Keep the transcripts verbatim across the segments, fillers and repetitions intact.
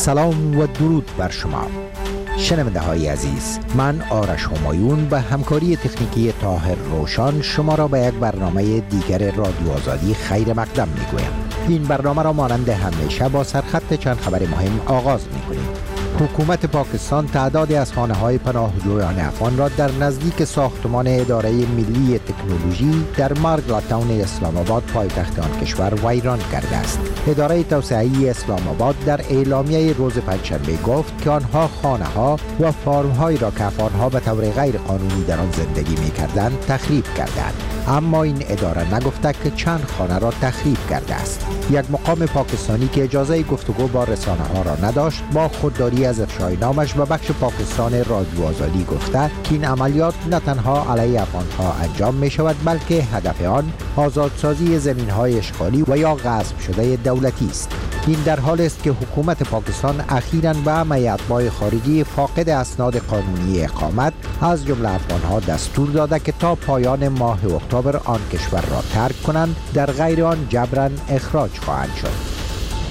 سلام و درود بر شما شنونده های عزیز. من آرش همایون به همکاری تکنیکی طاهر روشان شما را به یک برنامه دیگر رادیو آزادی خیر مقدم می گویم. این برنامه را مانند همیشه با سرخط چند خبر مهم آغاز می کنیم. حکومت پاکستان تعدادی از خانه‌های پناهجویان افغان را در نزدیک ساختمان اداره ملی تکنولوژی در مارگلا تاون اسلام آباد پایتخت آن کشور ویران کرده است. اداره توسعه‌ای اسلام آباد در اعلامیه روز پنجشنبه گفت که آنها خانه‌ها و فارم‌هایی را که افغان‌ها به طور غیر قانونی در آن زندگی می‌کردند تخریب کردند. اما این اداره نگفته که چند خانه را تخریب کرده است. یک مقام پاکستانی که اجازه گفتگو با رسانه‌ها را نداشت با خودداری از افشای نامش به بخش پاکستان رادیو آزادی گفته که این عملیات نه تنها علیه افغان‌ها انجام می شود بلکه هدف آن آزادسازی زمین‌های اشغالی و یا غصب شده دولتی است. این در حال است که حکومت پاکستان اخیراً به همه اتباع خارجی فاقد اسناد قانونی اقامت از جمله افغان‌ها دستور داده که تا پایان ماه اکتبر آن کشور را ترک کنند، در غیر آن جبراً اخراج خواهند شد.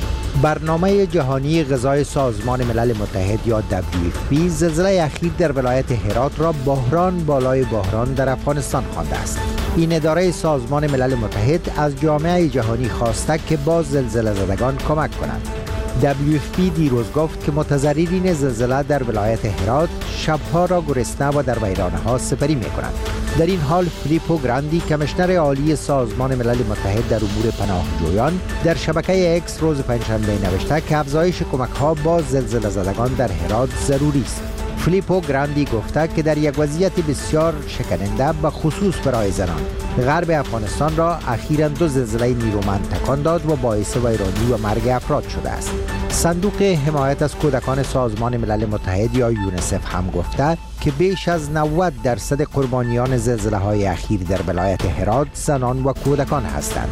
برنامه جهانی غذای سازمان ملل متحد یا دبلیو اف پی زلزله اخیر در ولایت هرات را بحران بالای بحران در افغانستان خوانده است. این اداره سازمان ملل متحد از جامعه جهانی خواسته که با زلزله زدگان کمک کنند. دبلیو اف پی دیروز گفت که متضررین زلزله در ولایت هرات شبها را گرسنه و در ویرانه‌ها سپری می‌کنند. در این حال فیلیپو گراندی کمیشنر عالی سازمان ملل متحد در امور پناهجویان در شبکه اکس روز پنجشنبه نوشته که افزایش کمک‌ها با زلزله زدگان در هرات ضروری است. فیلیپو گراندی گفته که در یک وضعیت بسیار شکننده به خصوص برای زنان، غرب افغانستان را اخیراً دو زلزله نیرومند تکان داد و باعث ویرانی و مرگ افراد شده است. صندوق حمایت از کودکان سازمان ملل متحد یا یونیسف هم گفته که بیش از نود درصد قربانیان زلزله های اخیر در ولایت هرات زنان و کودکان هستند.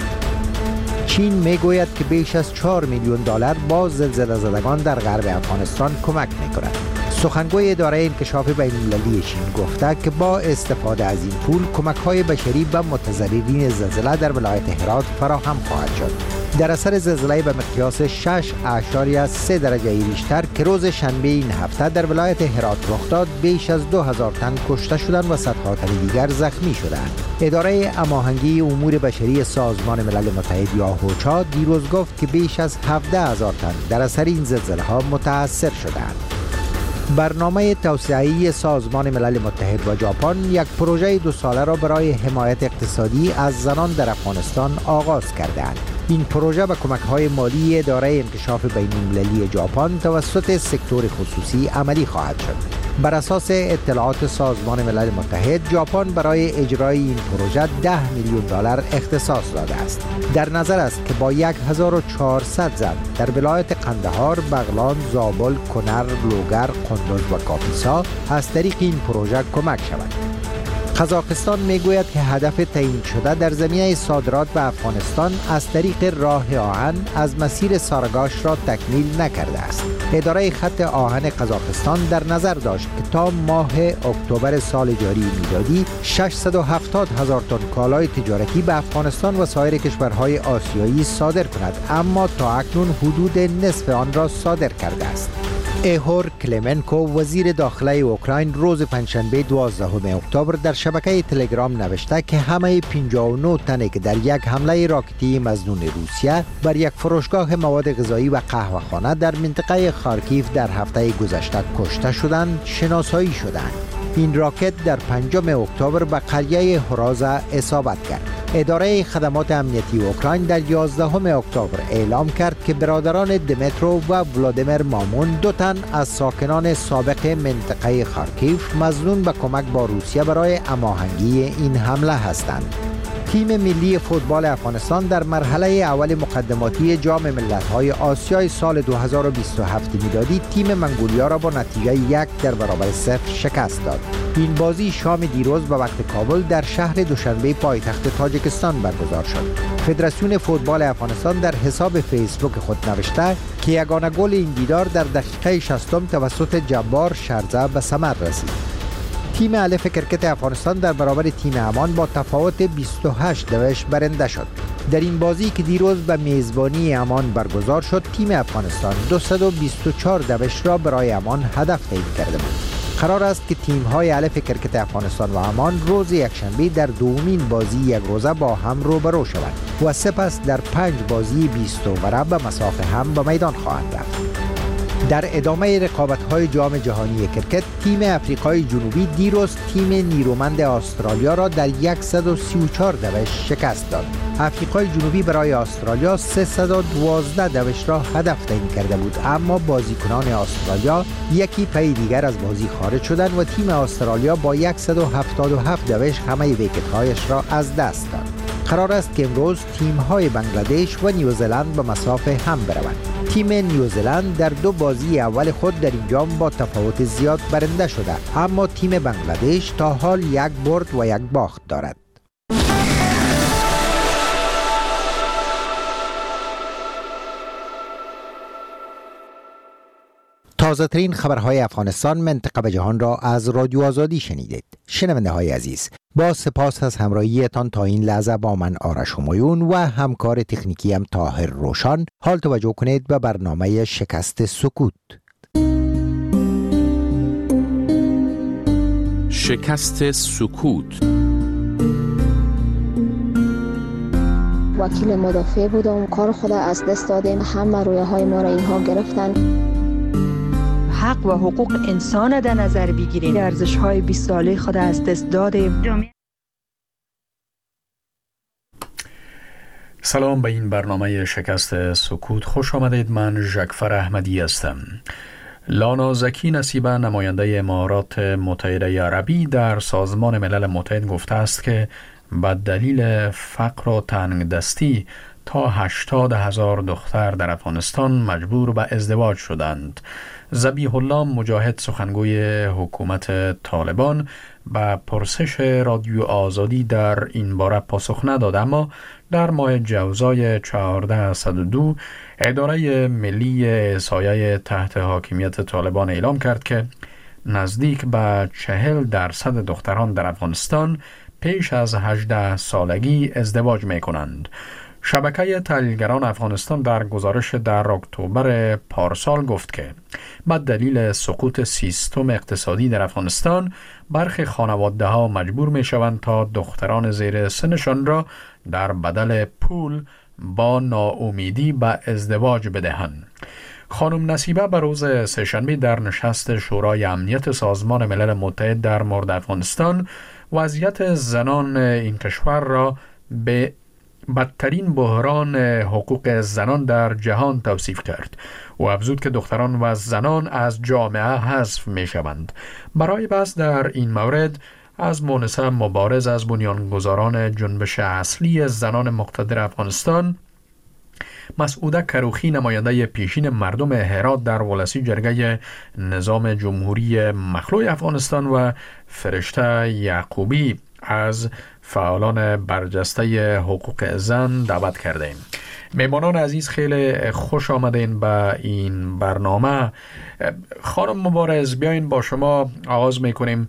چین میگوید که بیش از چهار میلیون دلار با زلزله زدگان در غرب افغانستان کمک میکند. سخنگوی اداره انکشاف بین‌المللی چین گفته که با استفاده از این پول کمک‌های بشری به متضررین زلزله در ولایت هرات فراهم خواهد شد. در اثر زلزله به مقیاس شش اشاریه سه درجه ریشتر که روز شنبه این هفته در ولایت هرات رخ داد، بیش از دو هزار تن کشته شدند و صدها تن دیگر زخمی شدند. اداره هماهنگی امور بشری سازمان ملل متحد یا اوچا دیروز گفت که بیش از هفده هزار تن در اثر این زلزله‌ها متاثر شدند. برنامه توسعه‌ای سازمان ملل متحد و ژاپن یک پروژه دو ساله را برای حمایت اقتصادی از زنان در افغانستان آغاز کرده‌اند. این پروژه به کمک‌های مالی اداره انکشاف بین‌المللی ژاپن توسط سکتور خصوصی عملی خواهد شد. بر اساس اطلاعات سازمان ملل متحد، ژاپن برای اجرای این پروژه ده میلیون دلار اختصاص داده است. در نظر است که با هزار و چهارصد زن در ولایت قندهار، بغلان، زابل، کنر، لوگر، قندوز و کاپیسا از طریق این پروژه کمک شود. قزاقستان میگوید که هدف تعیین شده در زمینه صادرات به افغانستان از طریق راه آهن از مسیر سارگاش را تکمیل نکرده است. اداره خط آهن قزاقستان در نظر داشت که تا ماه اکتبر سال جاری میلادی ششصد و هفتاد هزار تن کالای تجارتی به افغانستان و سایر کشورهای آسیایی صادر کند، اما تا اکنون حدود نصف آن را صادر کرده است. ایهور کلمنکو وزیر داخله اوکراین روز پنجشنبه دوازدهم اکتبر در شبکه تلگرام نوشته که همه پنجاه و نه تنی که در یک حمله راکتی مظنون روسیه بر یک فروشگاه مواد غذایی و قهوه‌خانه در منطقه خارکیف در هفته گذشته کشته شدند شناسایی شدند. این راکت در پنجم اکتبر به قریه هرازا اصابت کرد. اداره خدمات امنیتی اوکراین در یازدهم اکتبر اعلام کرد که برادران دمیترو و ولادیمیر مامون دو تن از ساکنان سابق منطقه خارکیف مظنون به کمک با روسیه برای هماهنگی این حمله هستند. تیم ملی فوتبال افغانستان در مرحله اول مقدماتی جام ملت‌های آسیای سال دو هزار و بیست و هفت میلادی تیم منگولیا را با نتیجه یک در برابر صفر شکست داد. این بازی شام دیروز به وقت کابل در شهر دوشنبه پایتخت تاجیکستان برگزار شد. فدراسیون فوتبال افغانستان در حساب فیسبوک خود نوشته که یگانه گل این دیدار در دقیقه شصتم توسط جبار شرزه به ثمر رسید. تیم الف کرکت افغانستان در برابر تیم عمان با تفاوت بیست و هشت دوش برنده شد. در این بازی که دیروز به میزبانی عمان برگزار شد، تیم افغانستان دویست و بیست و چهار دوش را برای عمان هدف تعیین کرده بود. قرار است که تیم‌های الف کرکت افغانستان و عمان روز یکشنبه در دومین بازی یک روزه با هم روبرو شوند و سپس در پنج بازی بیست اووره به مسافه هم به میدان خواهند رفت. در ادامه رقابت‌های جام جهانی کرکت، تیم افریقای جنوبی دیروز تیم نیرومند استرالیا را در صد و سی و چهار دوش شکست داد. افریقای جنوبی برای استرالیا سیصد و دوازده دوش را هدف تعیین کرده بود، اما بازیکنان استرالیا یکی پی دیگر از بازی خارج شدند و تیم استرالیا با صد و هفتاد و هفت دوش همه ویکت‌هایش را از دست داد. قرار است که امروز تیم‌های بنگلادش و نیوزلند به مسافه هم بروند. تیم نیوزلند در دو بازی اول خود در این جام با تفاوت زیاد برنده شده، اما تیم بنگلادش تا حال یک برد و یک باخت دارد. تازه ترین خبرهای افغانستان، منطقه و جهان را از رادیو آزادی شنیدید. شنونده های عزیز، با سپاس از همراهیتان تا این لحظه با من آرش همایون و همکار تکنیکیم طاهر روشان. حال توجه کنید به برنامه شکست سکوت. شکست سکوت. وکیل مدافع بودم، کار خود از دست دادیم، همه رویه های ما را اینها گرفتن. حق و حقوق انسان در نظر بگیریم، ارزش های بیست ساله خود از دست دادیم. سلام به این برنامه شکست سکوت خوش آمدید. من ژکفر احمدی هستم. لانا زکی نصیبه، نماینده امارات متحده عربی در سازمان ملل متحد، گفته است که به دلیل فقر و تنگدستی تا هشتاد هزار دختر در افغانستان مجبور به ازدواج شدند. ذبیح الله مجاهد، سخنگوی حکومت طالبان، به پرسش رادیو آزادی در این باره پاسخ نداد، اما در ماه جوزای چهارصد و دو اداره ملی احصایه تحت حاکمیت طالبان اعلام کرد که نزدیک به چهل درصد دختران در افغانستان پیش از هجده سالگی ازدواج می کنند. شبکه تحلیلگران افغانستان در گزارش در اکتبر پارسال گفت که به دلیل سقوط سیستم اقتصادی در افغانستان، برخی خانواده ها مجبور می شوند تا دختران زیر سنشان را در بدل پول با ناامیدی به ازدواج بدهند. خانم نصیبه به روز سه‌شنبه در نشست شورای امنیت سازمان ملل متحد در مورد افغانستان وضعیت زنان این کشور را به بدترین بحران حقوق زنان در جهان توصیف کرد و افزود که دختران و زنان از جامعه حذف می شوند. برای بحث در این مورد از مونسه مبارز، از بنیانگذاران جنبش اصلی زنان مقتدر افغانستان، مسعوده کروخی، نماینده پیشین مردم هرات در ولسی جرگه نظام جمهوری مخلوع افغانستان، و فرشته یعقوبی از فعالان برجسته حقوق زن دعوت کرده ایم. میمانان عزیز، خیلی خوش آمدین به این برنامه. خانم مبارز، بیاین با شما آغاز میکنیم.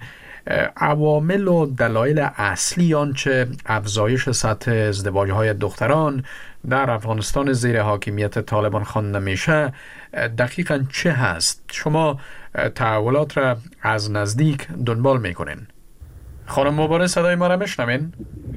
عوامل و دلایل اصلی آنچه افزایش سطح ازدواج‌های دختران در افغانستان زیر حاکمیت طالبان خوانده میشه دقیقاً چه هست؟ شما تحولات را از نزدیک دنبال میکنین. خانم مبارز، صدای ما را میشنوین؟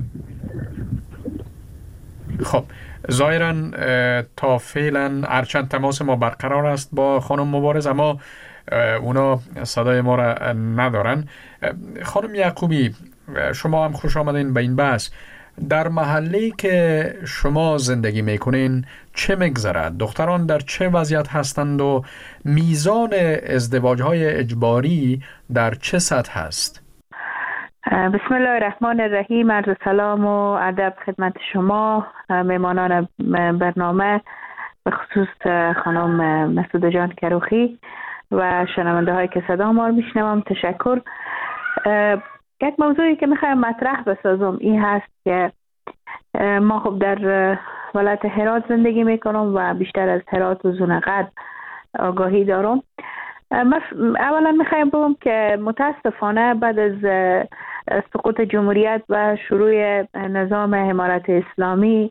خب، ظاهراً تا فعلا هرچند تماس ما برقرار است با خانم مبارز، اما اونا صدای ما را ندارن. خانم یعقوبی، شما هم خوش آمدین به این بحث. در محله که شما زندگی میکنین چه میگذرد؟ دختران در چه وضعیت هستند و میزان ازدواج‌های اجباری در چه سطح هست؟ بسم الله الرحمن الرحیم. عرض سلام و ادب خدمت شما میمانان برنامه، به خصوص خانم مسعوده جان کروخی و شنونده هایی که صدا ما رو میشنوم. تشکر. یک موضوعی که میخوایم مطرح بسازم این هست که ما خب در ولایت هرات زندگی میکنم و بیشتر از هرات و زونقد آگاهی دارم. اولا میخوایم بگم که متاسفانه بعد از سقوط جمهوریت و شروع نظام امارت اسلامی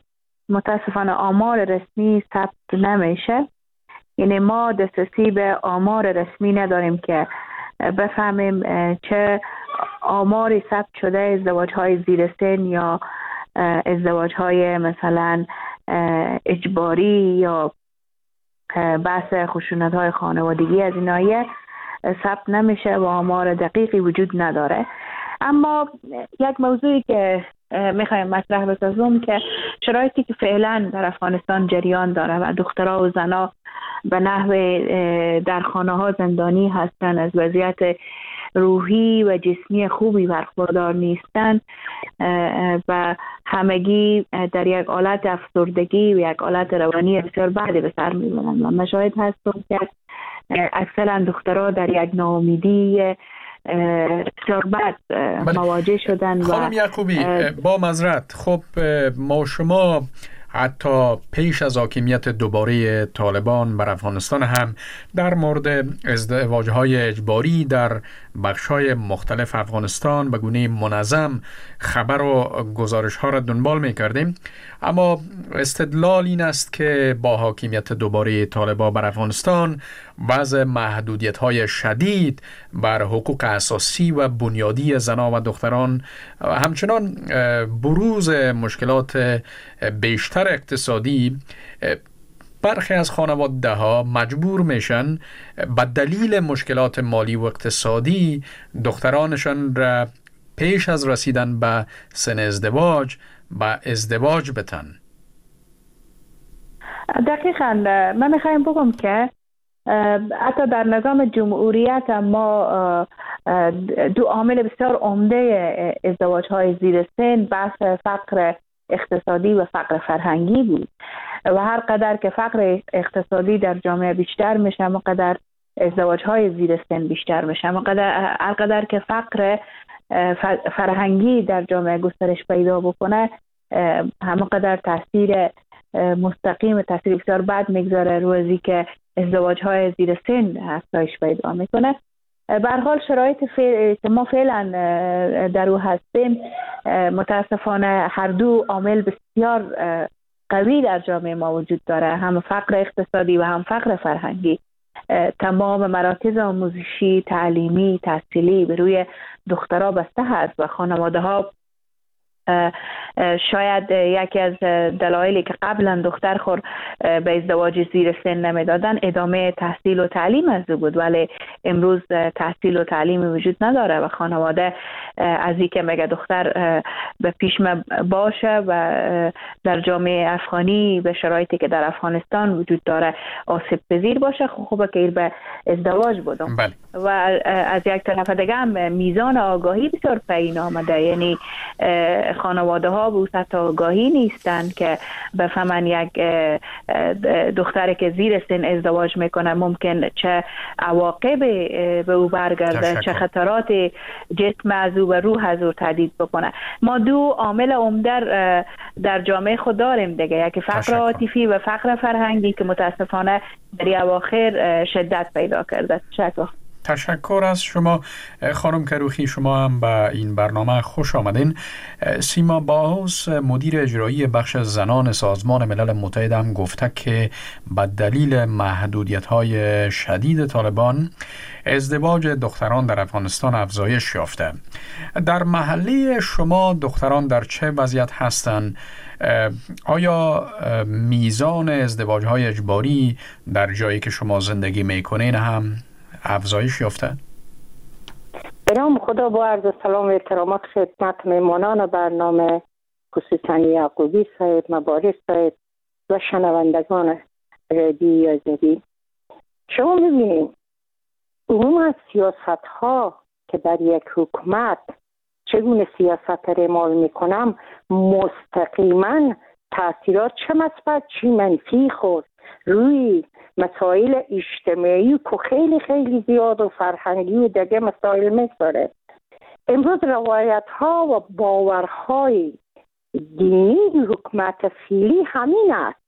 متاسفانه آمار رسمی ثبت نمیشه. یعنی ما دسترسی به آمار رسمی نداریم که بفهمیم چه آماری ثبت شده ازدواج های زیر سن یا ازدواج های مثلا اجباری یا بحث خشونت های خانوادگی از این ناحیه ثبت نمیشه و آمار دقیقی وجود نداره. اما یک موضوعی که میخوایم مطرح بسازم که شرایطی که فعلا در افغانستان جریان داره و دخترها و زنها به نحو در خانه ها زندانی هستن، از وضعیت روحی و جسمی خوبی برخوردار نیستن و همگی در یک حالت افسردگی و یک حالت روانی بسیار بدی به سر میبرند و مشاهد هستم که اکثرا دخترها در یک ناامیدی بسیار بد مواجه شدن. خانم یعقوبی با معذرت، خب ما شما حتی پیش از حاکمیت دوباره طالبان بر افغانستان هم در مورد ازدواج‌های اجباری در بخش‌های مختلف افغانستان به گونه منظم خبر و گزارش‌ها را دنبال می‌کردیم، اما استدلال این است که با حاکمیت دوباره طالبان بر افغانستان وضع محدودیت‌های شدید بر حقوق اساسی و بنیادی زنان و دختران، همچنان بروز مشکلات بیشتر اقتصادی، برخی از خانواده ها مجبور میشن به دلیل مشکلات مالی و اقتصادی دخترانشان را پیش از رسیدن به سن ازدواج به ازدواج بتن. دقیقاً من میخوایم بگم که حتی در نظام جمهوریت ما دو عامل بسیار عمده ازدواج های زیر سن بحث فقر اقتصادی و فقر فرهنگی بود و هر قدر که فقر اقتصادی در جامعه بیشتر میشه همون قدر ازدواج های زیر سن بیشتر میشه، همون قدر هر قدر که فقر فرهنگی در جامعه گسترش پیدا بکنه همون قدر تاثیر مستقیم تاثیر بسیار بد میگذاره روزی که ازدواج های زیر سن افزایش پیدا میکنه. به هر حال شرایط که ما فعلا در او هستیم متاسفانه هر دو عامل بسیار قوی در جامعه ما وجود داره، هم فقر اقتصادی و هم فقر فرهنگی. تمام مراکز آموزشی، تعلیمی، تحصیلی به روی دخترها بسته هست و خانواده ها شاید یکی از دلایلی که قبلا دختر خور به ازدواج زیر سن نمیدادن ادامه تحصیل و تعلیم از بود، ولی امروز تحصیل و تعلیم وجود نداره و خانواده از این که مگه دختر به پیش باشه و در جامعه افغانی به شرایطی که در افغانستان وجود داره آسیب پذیر باشه، خوبه که به ازدواج بودم. بله. و از یک طرف دیگه هم میزان آگاهی بسیار پایین آمده، یعنی خانواده ها به سطح آگاهی نیستن که بفهمن یک دختری که زیر سن ازدواج میکنه ممکن چه عواقب به او برگرده، چه خطرات جسم از او و روح از او تهدید بکنه. ما دو عامل عمده در جامعه خود داریم دیگه، یکی فقر عاطفی و فقر فرهنگی که متاسفانه در اواخر شدت پیدا کرده. تشکر. تشکر از شما خانم کروخی، شما هم به این برنامه خوش آمدین. سیما باز مدیر اجرایی بخش زنان سازمان ملل متحد هم گفته که به دلیل محدودیت‌های شدید طالبان ازدواج دختران در افغانستان افزایش یافته. در محله شما دختران در چه وضعیت هستند؟ آیا میزان ازدواج‌های اجباری در جایی که شما زندگی میکنین هم افزایش یافته؟ به نام خدا با عرض سلام و احترامات خدمت میمانان برنامه، خصوصا یعقوبی صاحب، مبارک صاحب و شنوندگان رادیو آزادی. شما ببینید اون از سیاست ها که در یک حکومت چگونه سیاست را اعمال میکنم مستقیما تاثیرات چه مثبت چه منفی خود روی مسائل اجتماعی که خیلی خیلی زیاد و فرهنگی و دیگه مسائل میگذاره. امروز روایت ها و باورهای دینی حکومت فعلی همین است.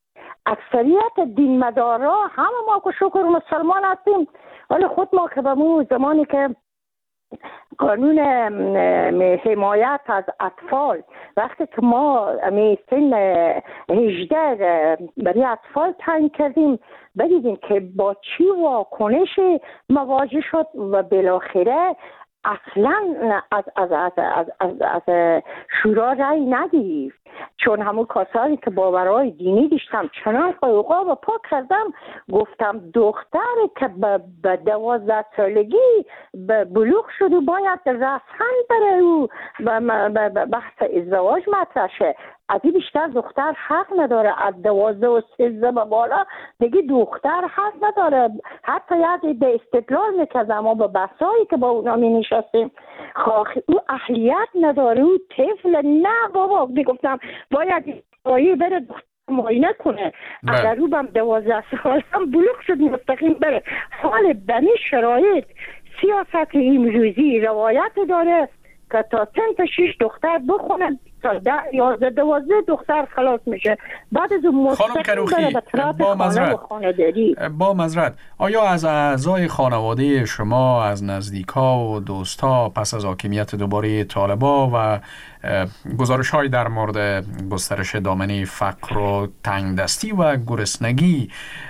اکثریت دین مدارا همه ما که شکر مسلمان هستیم، ولی خود ما که به مو زمانی که قانون حمایت از اطفال وقتی که ما می سن هجده برای اطفال تعیین کردیم، بدیدیم که با چی واکنش مواجه شد و بالاخره اصلا از از از از از, از شورا رای ندید، چون همون کسانی که باورهای دینی داشتم چنان قوقا و پا کردم، گفتم دختری که به دوازده سالگی به بلوغ شده باید رسما برای او بحث ازدواج مطرح شه. از این بیشتر دختر حق نداره. از دوازده و سیزده به بالا دیگه دختر حق نداره. حتی یاد به استدلال میکردم اما به بحثایی که با اونا می نشستیم، او اهلیت نداره، او طفل. نه بابا، میگفتم باید آیه بره دختر معاینه کنه، اگر او بم دوازده سال هم بلوغ شد مستقیم بره. حال بنی شرایط سیاست امروزی روایت داره که تا چند تا شش دختر بخونه، تا ده یازده دوازده دختر خلاص میشه، بعد از اون مستقیم بره به طرف خانه و خانه‌داری. با معذرت، آیا از اعضای خانواده شما، از نزدیکا و دوستا پس از حاکمیت دوباره طالبا و گزارش های در مورد گسترش دامنه فقر و تنگدستی و گرسنگی،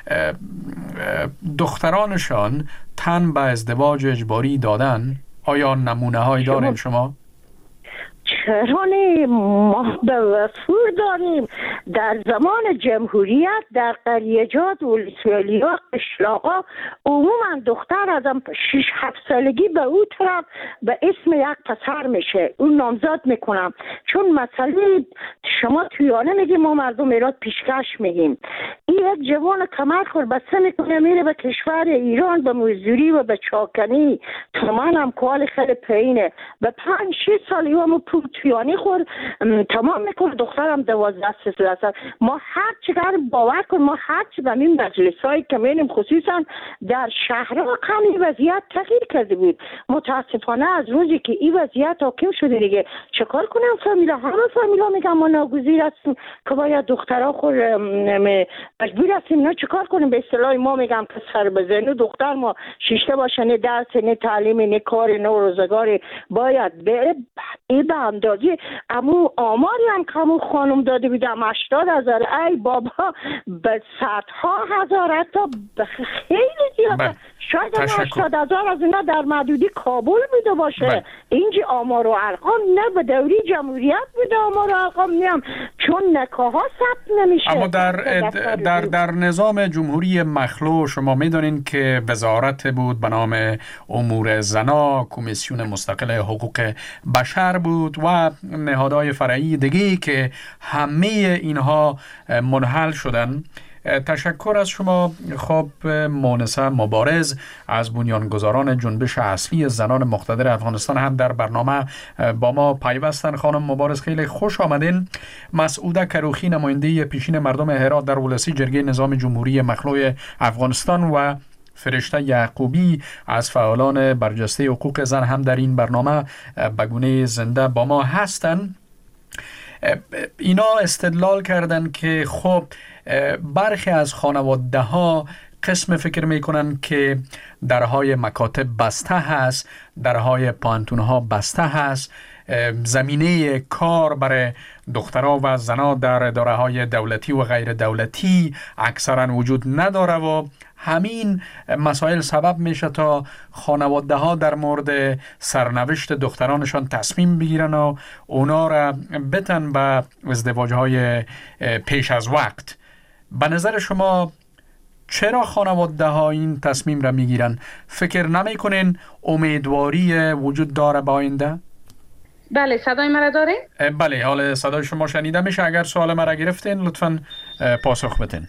دخترانشان تن به ازدواج اجباری دادن؟ آیا نمونه هایی دارین شما؟ چرا نه؟ ما به وفور داریم. در زمان جمهوریت در قریجات و ولسوالی‌ها قشلاقا عموما دختر از شش هفت سالگی به او طرف به اسم یک پسر میشه، اون نامزد میکنم. چون مسئله شما تویانه میگیم، ما مردم ایران پیشکش میگیم. این یک جوان کمر خور بسته میکنه میره به کشور ایران به مزدوری و به چاکنی، تومن هم کال خیلی پایینه، به پنج شش سالی همو پول تویانی خور تمام میکنه. دخترم دوازده سیزده سال. ما هر چقدر باور کن، ما هر چی به این مجلس هایی که میریم خصوصا در شهرها کمی وضعیت تغییر کرده بود. متاسفانه از روزی که این وضعیت حاکم شده دیگه چکار کنم؟ فامیلا همه فامیلا میگم ما ناگزیر هستیم که باید دخترها خور مجبور هستیم. نه چکار کنیم؟ به اصطلاح ما میگم که سر بزنه دختر ما شیشته باشه، نه درس نه تعلیم نه کار نه روزگار باید بره. ای به اندازه امو آماری هم که امو خانم داده بودم هشتاد هزار. ای بابا به صدها هزار، حتی خیلی زیاده. شاید هشتاد هزار از اینا در محدودی کابل بوده باشه. بله. اینجا آمار و ارقام نه به دوری جمهوریت بوده آمار و ارقام نیم، چون نکاح ها ثبت نمیشه. اما در در در نظام جمهوری مخلوع شما میدونین که وزارت بود به نام امور زنا، کمیسیون مستقل حقوق بشر بود و نهادهای فرعی دیگه که همه اینها منحل شدن. تشکر از شما. خب مونسه مبارز از بنیانگذاران جنبش اصلی زنان مقتدر افغانستان هم در برنامه با ما پیوستن. خانم مبارز خیلی خوش آمدین. مسعوده کروخی نماینده پیشین مردم هرات در ولسی جرگه نظام جمهوری مخلوع افغانستان و فرشته یعقوبی از فعالان برجسته حقوق زن هم در این برنامه به گونه زنده با ما هستند. اینا استدلال کردن که خب برخی از خانواده ها قسم فکر میکنن که درهای مکاتب بسته هست، درهای پانتون ها بسته هست، زمینه کار برای دخترها و زنها در اداره های دولتی و غیر دولتی اکثرا وجود نداره و همین مسائل سبب میشه تا خانواده ها در مورد سرنوشت دخترانشان تصمیم بگیرن و اونا را بتن به ازدواج های پیش از وقت. به نظر شما چرا خانواده ها این تصمیم را میگیرن؟ فکر نمی کنین امیدواری وجود داره با آینده؟ بله، صدای مرا دارین؟ بله، حال صدای شما شنیده میشه. اگر سوال مرا گرفتین لطفاً پاسخ بدین.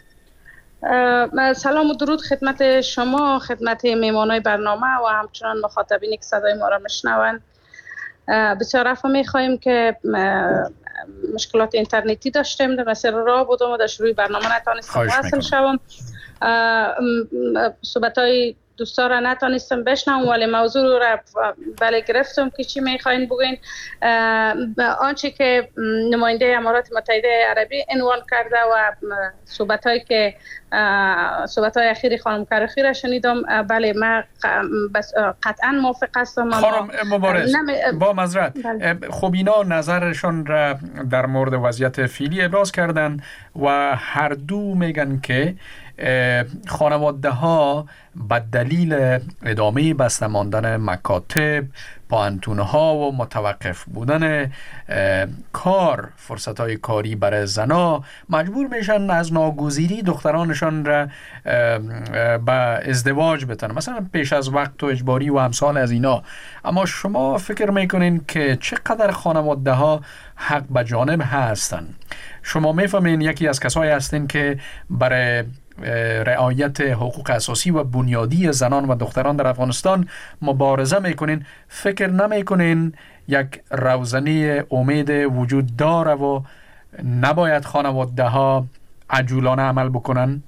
سلام و درود خدمت شما، خدمت میمانای برنامه و همچنان مخاطبینی که صدای ما را میشنون. بسیار عفو میخواهیم که مشکلات اینترنتی داشتیم، در مسیر راه بودم و در شروع برنامه نتونستم وصل شوم. صحبت‌های دوستا را نتانستم بشنوم، ولی موضوع را بله گرفتم که چی میخواین بگوین. آنچه که نماینده امارات متحده عربی عنوان کرده و صحبت هایی که صحبت های اخیر خانم کروخی را شنیدم، بله من قطعا موافق هستم. خانم مبارز نمی... با معذرت، خب اینا نظرشون را در مورد وضعیت فعلی ابراز کردن و هر دو میگن که خانواده ها به دلیل ادامه بسته ماندن مکاتب، پوهنتون ها و متوقف بودن کار، فرصت های کاری برای زنا مجبور میشن از ناگزیری دخترانشان را به ازدواج بتن، مثلا پیش از وقت و اجباری و امثال از اینا. اما شما فکر میکنین که چقدر خانواده ها حق به جانب هستن؟ شما میفهمین یکی از کسایی هستین که برای رعایت حقوق اساسی و بنیادی زنان و دختران در افغانستان مبارزه میکنین. فکر نمیکنین یک روزنه امید وجود داره و نباید خانواده ها عجولانه عمل بکنن؟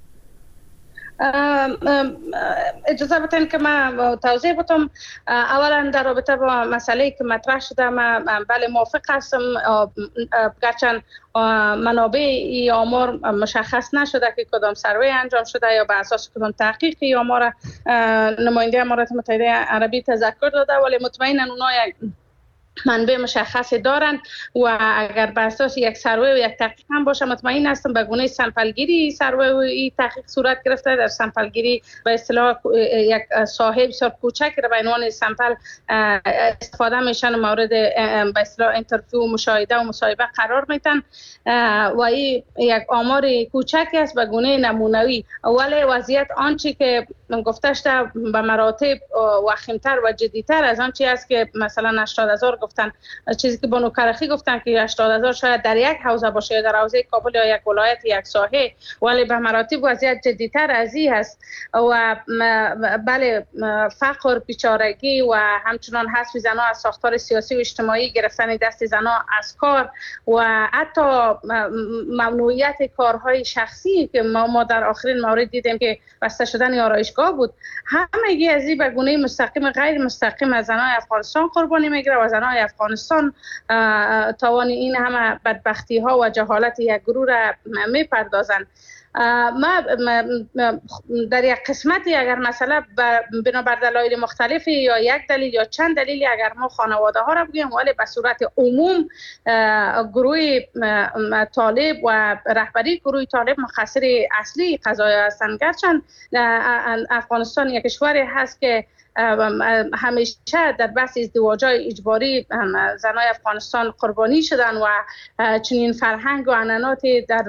اجازه بدین که من توضیح بدم. اولا در رابطه با مسئله که مطرح شده، من بله موافق هستم، گرچه منابع ای آمار مشخص نشده که کدام سروی انجام شده یا به اساس کدام تحقیق ای آمار نماینده امارات متحده عربی تذکر داده، ولی مطمئنا اونا یک منبع مشخصی دارند و اگر بر اساس یک سروی و یک تحقیق هم باشه، مطمئن هستم به گونه سمپلگیری سروی و این تحقیق صورت گرفته. در سمپلگیری به اصطلاح یک ساحه بسیار کوچک را به عنوان سمپل استفاده میشن، مورد به اصطلاح اینترویو و مشاهده و مصاحبه قرار میتن و این یک آمار کوچکی است به گونه نمونوی. ولی وضعیت آنچه که گفته شده به مراتب وخیمتر و جدیتر از آنچه است که مثلا هشتاد هزار گفتن، چیزی که بانو کرخی گفتن که هشتاد هزار شاید در یک حوزه باشه یا در حوزه کابل یا یک ولایت یک ساحه، ولی به مراتب وضعیت جدیتر از این هست. و بله فقر، بیچارگی و همچنان حذف زنان از ساختار سیاسی و اجتماعی، گرفتن دست زنان از کار و حتی ممنوعیت کارهای شخصی که ما, ما در آخرین مورد دیدیم که بسته شدن آرایشگاه بود، همگی از این به گونه مستقیم غیر مستقیم از زنان افغانستان قربانی میگیره و زنان افغانستان توان این همه بدبختی ها و جهالت یک گروه را میپردازند. ما در یک قسمتی اگر مسئله بنابر دلایل مختلفی یا یک دلیل یا چند دلیلی اگر ما خانواده ها را بگیم، ولی به صورت عموم گروه طالب و رهبری گروه طالب مقصر اصلی قضایا هستند. گرچند افغانستان یک کشوری هست که همیشه در بحث ازدواج‌های اجباری زنای افغانستان قربانی شدن و چنین فرهنگ و عنعناتی در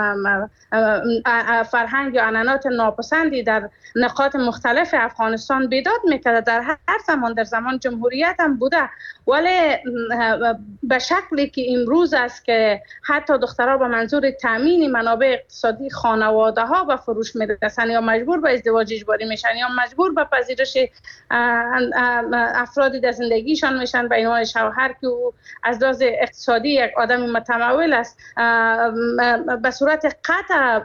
فرهنگ و عنعنات ناپسندی در نقاط مختلف افغانستان بیداد میکرده. در هر زمان در زمان جمهوریت هم بوده، ولی به شکلی که امروز است که حتی دخترها به منظور تامین منابع اقتصادی خانواده ها به فروش میرسن یا مجبور به ازدواج اجباری میشن یا مجبور به پذیرش افرادی در زندگیشان میشن به عنوان شوهر که او از لحاظ اقتصادی یک آدم متمول است. به صورت قطع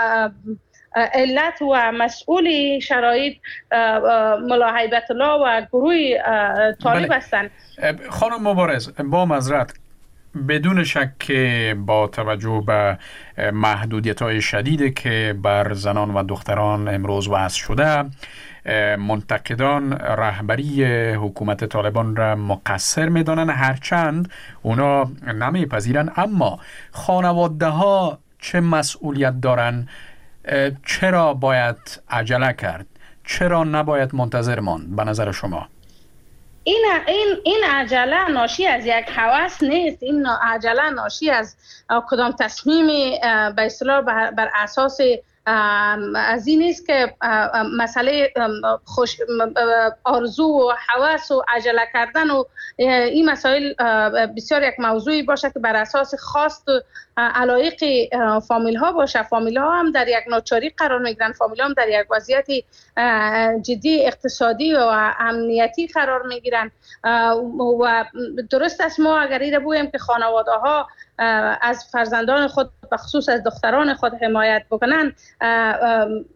علت و مسئول شرایط ملا هیبت الله و گروه طالب هستند. خانم مبارز با معذرت، بدون شک که با توجه به محدودیت‌های شدیدی که بر زنان و دختران امروز وضع شده، منتقدان رهبری حکومت طالبان را مقصر می‌دانند، هرچند اونا نمی‌پذیرند. اما خانواده ها چه مسئولیت دارند؟ چرا باید عجله کرد؟ چرا نباید منتظر ماند به نظر شما؟ این این این عجله ناشی از یک هوس نیست. این عجله ناشی از کدام تصمیمی به اصطلاح بر اساس از این نیست که مسئله خوش آرزو و هوس و عجله کردن و این مسائل بسیار یک موضوعی باشه که بر اساس خواست علایق فامیل ها باشه. فامیل ها هم در یک ناچاری قرار میگیرن، فامیل ها هم در یک وضعیت جدی اقتصادی و امنیتی قرار میگیرن و درست است ما اگر این رو بگوییم که خانواده ها از فرزندان خود بخصوص از دختران خود حمایت بکنن،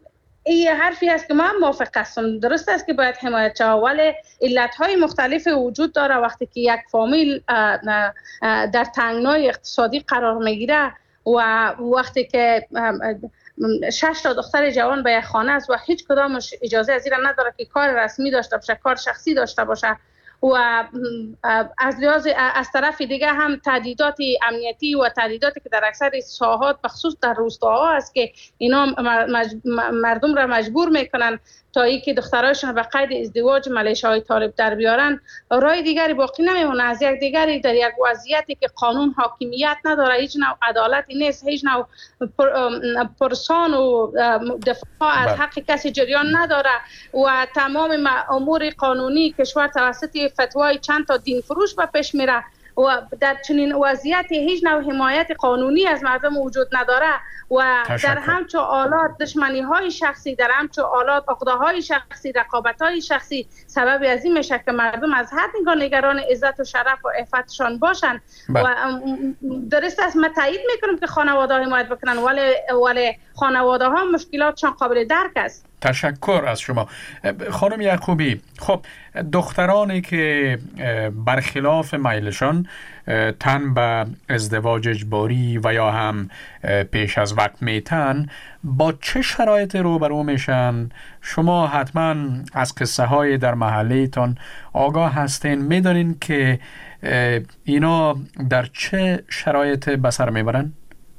این حرفی است که من موافق هستم. درست است که باید حمایت شود، ولی علت‌های مختلف وجود داره. وقتی که یک فامیل در تنگنای اقتصادی قرار میگیره و وقتی که شش تا دختر جوان به یک خانه است و هیچ کدامش اجازه از این نداره که کار رسمی داشته باشه، کار شخصی داشته باشه، و از لحاظ از طرف دیگه هم تهدیدات امنیتی و تهدیداتی که در اکثر ساحات بخصوص در روستاها است که اینا مردم را مجبور میکنن تا اینکه دخترایشون به قید ازدواج ملیشه‌های طالب در بیارن، راه دیگری باقی نمیمونه از یک دیگری در یک وضعیتی که قانون حاکمیت نداره، هیچ نوع عدالتی نیست، هیچ نوع پر، پرسان و دفاع از حق کسی جریان نداره و تمام امور قانونی کشور توسط فتوای چند تا دین فروش به پیش میره و در چنین وضعیتی هیچ نوع حمایت قانونی از مردم وجود نداره و تشکر. در همچو آلات دشمنی های شخصی، در همچو آلات عقده های شخصی، رقابت های شخصی سبب از این میشه که مردم از هر نگاه نگران عزت و شرف و عفتشان باشن. و درست است من تایید میکنم که خانواده ها حمایت بکنن، ولی ولی خانواده ها مشکلاتشان قابل درک است. تشکر از شما خانم یعقوبی. خب دخترانی که برخلاف میلشان تن به ازدواج اجباری و یا هم پیش از وقت میتن، با چه شرایط روبرو میشن؟ شما حتما از قصه های در محله تان آگاه هستین، میدونین که اینا در چه شرایط به سر میبرن؟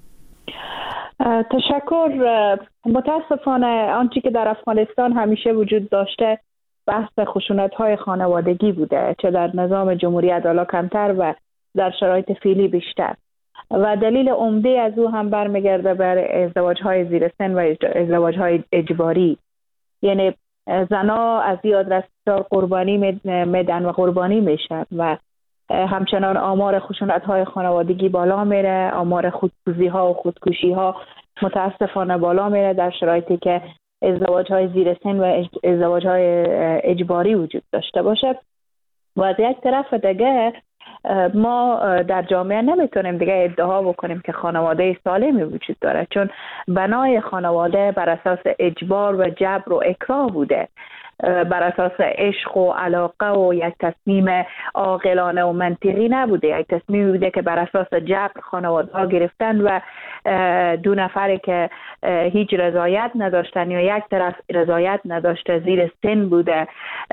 تشکر. متاسفانه آنچه که در افغانستان همیشه وجود داشته بحث خشونت‌های خانوادگی بوده، چه در نظام جمهوری عدالت کمتر و در شرایط فعلی بیشتر، و دلیل عمده از او هم برمیگرده بر ازدواج‌های زیر سن و ازدواج‌های اجباری. یعنی زنا از یاد رستار قربانی میدن و قربانی میشن و همچنان آمار خشونت‌های خانوادگی بالا میره، آمار خودکشی‌ها و خودکشی‌ها متاسفانه بالا میره در شرایطی که ازدواج‌های زیر سن و ازدواج‌های اجباری وجود داشته باشه. و از یک طرف دیگه ما در جامعه نمیتونیم دیگه ادعا بکنیم که خانواده سالمی وجود داره، چون بنای خانواده بر اساس اجبار و جبر و اکراه بوده، بر اساس عشق و علاقه و یک تصمیم عاقلانه و منطقی نبوده، یک تصمیم بوده که بر اساس جبر خانواده ها گرفتن و دو نفری که هیچ رضایت نداشتن یا یک طرف رضایت نداشته زیر سن بوده،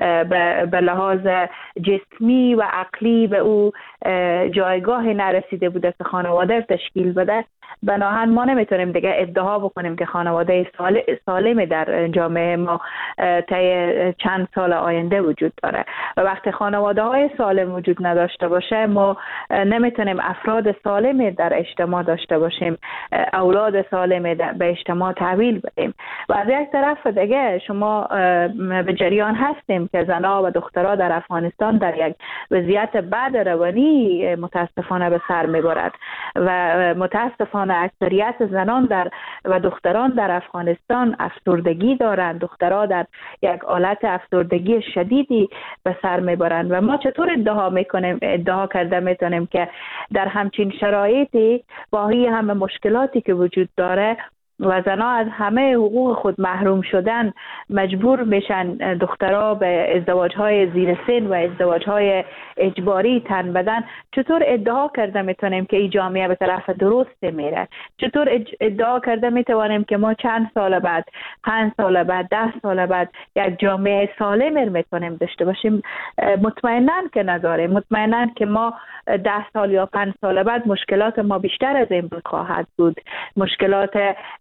به لحاظ جسمی و عقلی به او جایگاه نرسیده بوده که خانواده تشکیل بده. بناهن ما نمیتونیم دیگه ادعا بکنیم که خانواده سالم در جامعه ما طی چند سال آینده وجود داره. و وقتی خانواده های سالم وجود نداشته باشه، ما نمیتونیم افراد سالم در اجتماع داشته باشیم، اولاد سالم به اجتماع تحویل بدیم. و از یک طرف دیگه شما به جریان هستیم که زنها و دخترها در افغانستان در یک وضعیت بد روانی متاسفانه به سر میبرد و متاسفانه اکثریت زنان در و دختران در افغانستان افسردگی دارند. دخترها در یک حالت افسردگی شدیدی به سر میبرند و ما چطور ادعا میکنیم ادعا کرده میتونیم که در همچین شرایطی با هی همه مشکلاتی که وجود داره و زنها از همه حقوق خود محروم شدن مجبور میشن دخترها به ازدواج‌های زیر سن و ازدواج‌های اجباری تن بدن، چطور ادعا کرده میتونیم که این جامعه به طرف درست میره؟ چطور ادعا کرده میتوانیم که ما چند سال بعد، پنج سال بعد، ده سال بعد یک جامعه سالم میتونیم داشته باشیم؟ مطمئناً که نداریم. مطمئناً که ما ده سال یا پنج سال بعد مشکلات ما بیشتر از امروز خواهد بود. مشکلات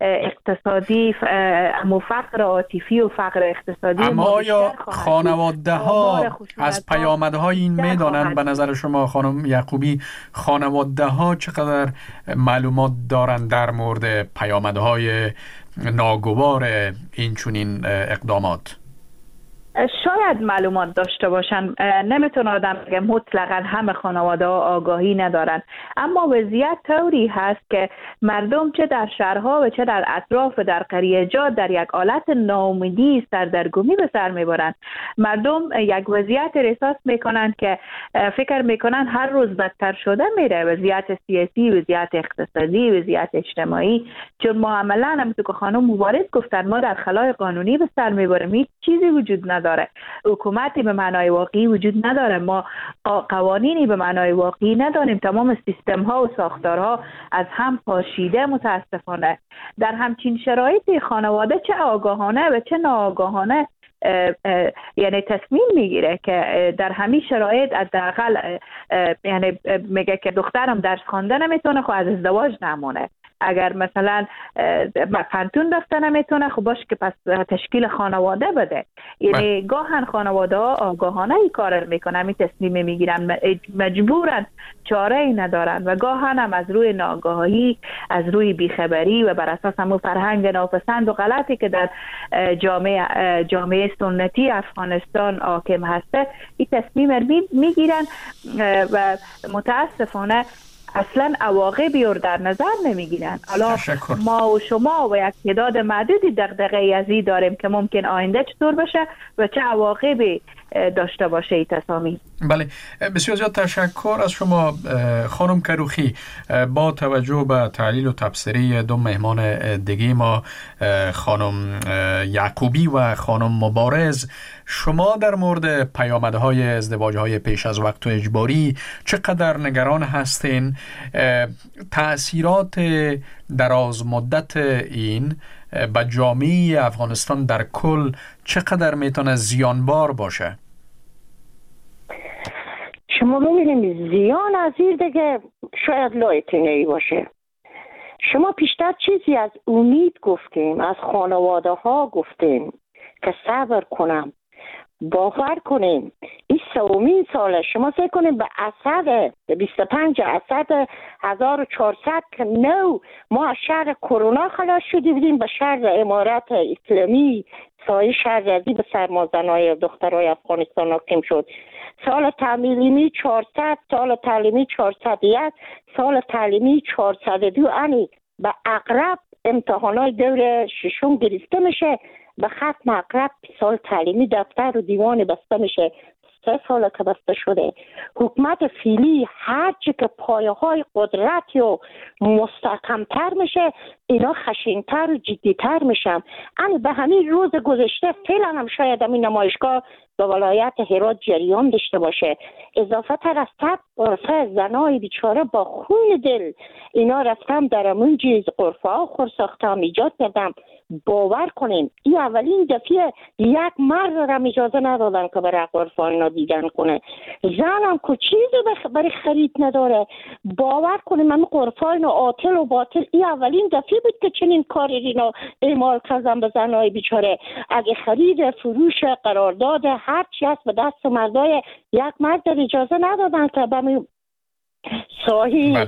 اقتصادی و فقر عاطفی و فقر اقتصادی. اما آیا خانواده ها از پیامدهای این میدانند؟ به نظر شما خانم یعقوبی خانواده ها چقدر معلومات دارند در مورد پیامدهای ناگوار این چنین اقدامات؟ شاید معلومات داشته باشن، نمیتونه آدم بگه مطلقا همه خانواده ها آگاهی ندارن، اما وضعیت طوری هست که مردم چه در شهرها و چه در اطراف در قریه‌جات در یک حالت ناامیدی سردرگمی به سر میبرن. مردم یک وضعیت احساس میکنن که فکر میکنن هر روز بدتر شده میره، وضعیت سیاسی، وضعیت اقتصادی، وضعیت اجتماعی. چون ما عملا همونطور که خانم مبارز گفتن ما در خلای قانونی به سر میبریم، هیچ چیزی وجود نداره، حکومتی به معنای واقعی وجود نداره، ما قوانینی به معنای واقعی نداریم، تمام سیستم ها و ساختارها از هم پاشیده. متاسفانه در همچین شرایطی خانواده چه آگاهانه و چه ناآگاهانه اه اه یعنی تصمیم میگیره که در همین شرایط حداقل یعنی میگه که دخترم درس خوانده نمیتونه، خب از ازدواج نمونه. اگر مثلا پنتون رفته نمیتونه، خب باشه که پس تشکیل خانواده بده. یعنی گاهن خانواده ها آگاهانه ای کار میکنن، می تصمیم میگیرن، مجبورن، چاره ای ندارن و گاهن هم از روی ناآگاهی، از روی بیخبری و بر اساس همون فرهنگ ناپسند و غلطی که در جامعه جامعه سنتی افغانستان حاکم هسته، این تصمیم میگیرن و متاسفانه اصلا عواقبی رو در نظر نمیگیرن. حالا ما و شما و یک تعداد معدودی دغدغه ازی داریم که ممکن آینده چطور بشه و چه عواقبی داشته باشه این تصامیم. بله، بسیار زیاد تشکر از شما خانم کروخی. با توجه به تحلیل و تبصره دو مهمان دیگه ما، خانم یعقوبی و خانم مبارز، شما در مورد پیامدهای ازدواجهای پیش از وقت و اجباری چقدر نگران هستین؟ تأثیرات دراز مدت این به جامعه افغانستان در کل چقدر میتونه زیانبار باشه؟ شما ببینید زیان از این دیگه شاید لایتینه‌ای باشه. شما پیشتر چیزی از امید گفتیم، از خانواده ها گفتیم که صبر کنم، باور کنیم. این سومین ساله شما فکر کنیم به اسد بیست و پنج اسد هزار و چهارصد که نو ما از شهر کرونا خلاص شدیم بودیم به شهر امارت اسلامی، سایه شهر ازی به سرمازنهای دخترای افغانستان حاکم شد. سال تعلیمی چهارصد، سال تعلیمی چهارصد و یک، سال تعلیمی چهارصد و دو. انی به اقرب امتحانات دور ششم گرفته میشه، به ختم اقرب سال تعلیمی دفتر و دیوان بسته میشه. سه ساله که بسته شده. حکومت فعلی هرچی که پایه های قدرت و مستحکمتر میشه، اینا خشنتر و جدیتر میشن. یعنی به همین روز گذشته فعلا هم شاید همین نمایشگاه به ولایت هرات جریان داشته باشه. اضافه تر از صد غرفه زنای بیچاره با خون دل اینا رفتم در همون جیز غرفه ها خورساختم ایجاد کردم. باور کنین این اولین دفعه یک مرد را اجازه ندادن که برای غرفه اینا دیدن کنه. زن هم که چیزی برای خرید نداره. باور کنین من غرفه اینا آتل و باطل این اولین دفعه بود که چنین کاری اینا اعمال کردن به زنای بیچاره. اگه خرید فروش قرارداد هر چی هست به دست مردای یک مرد اجازه ندادن که به صاحی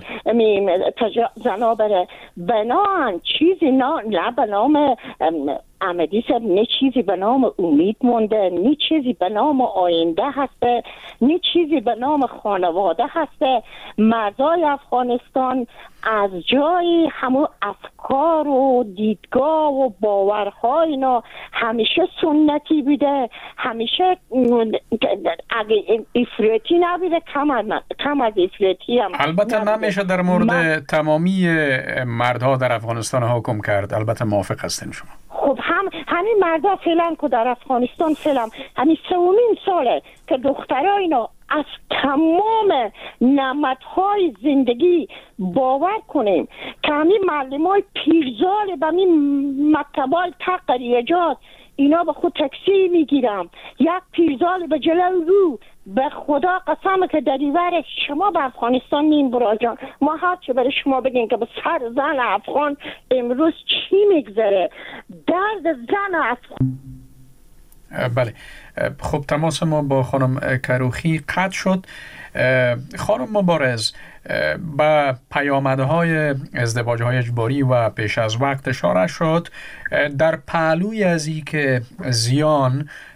زنا بره. بنان چیزی نه, نه به نام احمدی صاحب، نه چیزی به نام امید مونده، نه چیزی به نام آینده هسته، نه چیزی به نام خانواده هسته. مردای افغانستان از جای همون افکار و دیدگاه و باورهای اینا همیشه سنتی بوده، همیشه اگه افراطی نبوده، کم از, کم از افراطی هم البته نبوده. نمیشه در مورد من... تمامی مردها در افغانستان حکم کرد. البته موافق هستین شما. خب هم همین مردا فعلا که در افغانستان فعلا همین سومین ساله که دخترای اینا از تمام نعمت‌های زندگی باور کنیم که همین معلمای پیرزال به همین مکتبای تقریجات اینا به خود تکسی میگیرم. یک پیرزال به جلو رو به خدا قسم که در دیوار شما به افغانستان نیم براجان ما هر چه برای شما بگیم که به سر زن افغان امروز چی میگذره، درد زن افغان. بله، خب تماس ما با خانم کروخی قطع شد. خانم مبارز، با پیامدهای ازدواجهای اجباری و پیش از وقت اشاره شد. در پهلوی از این که زیان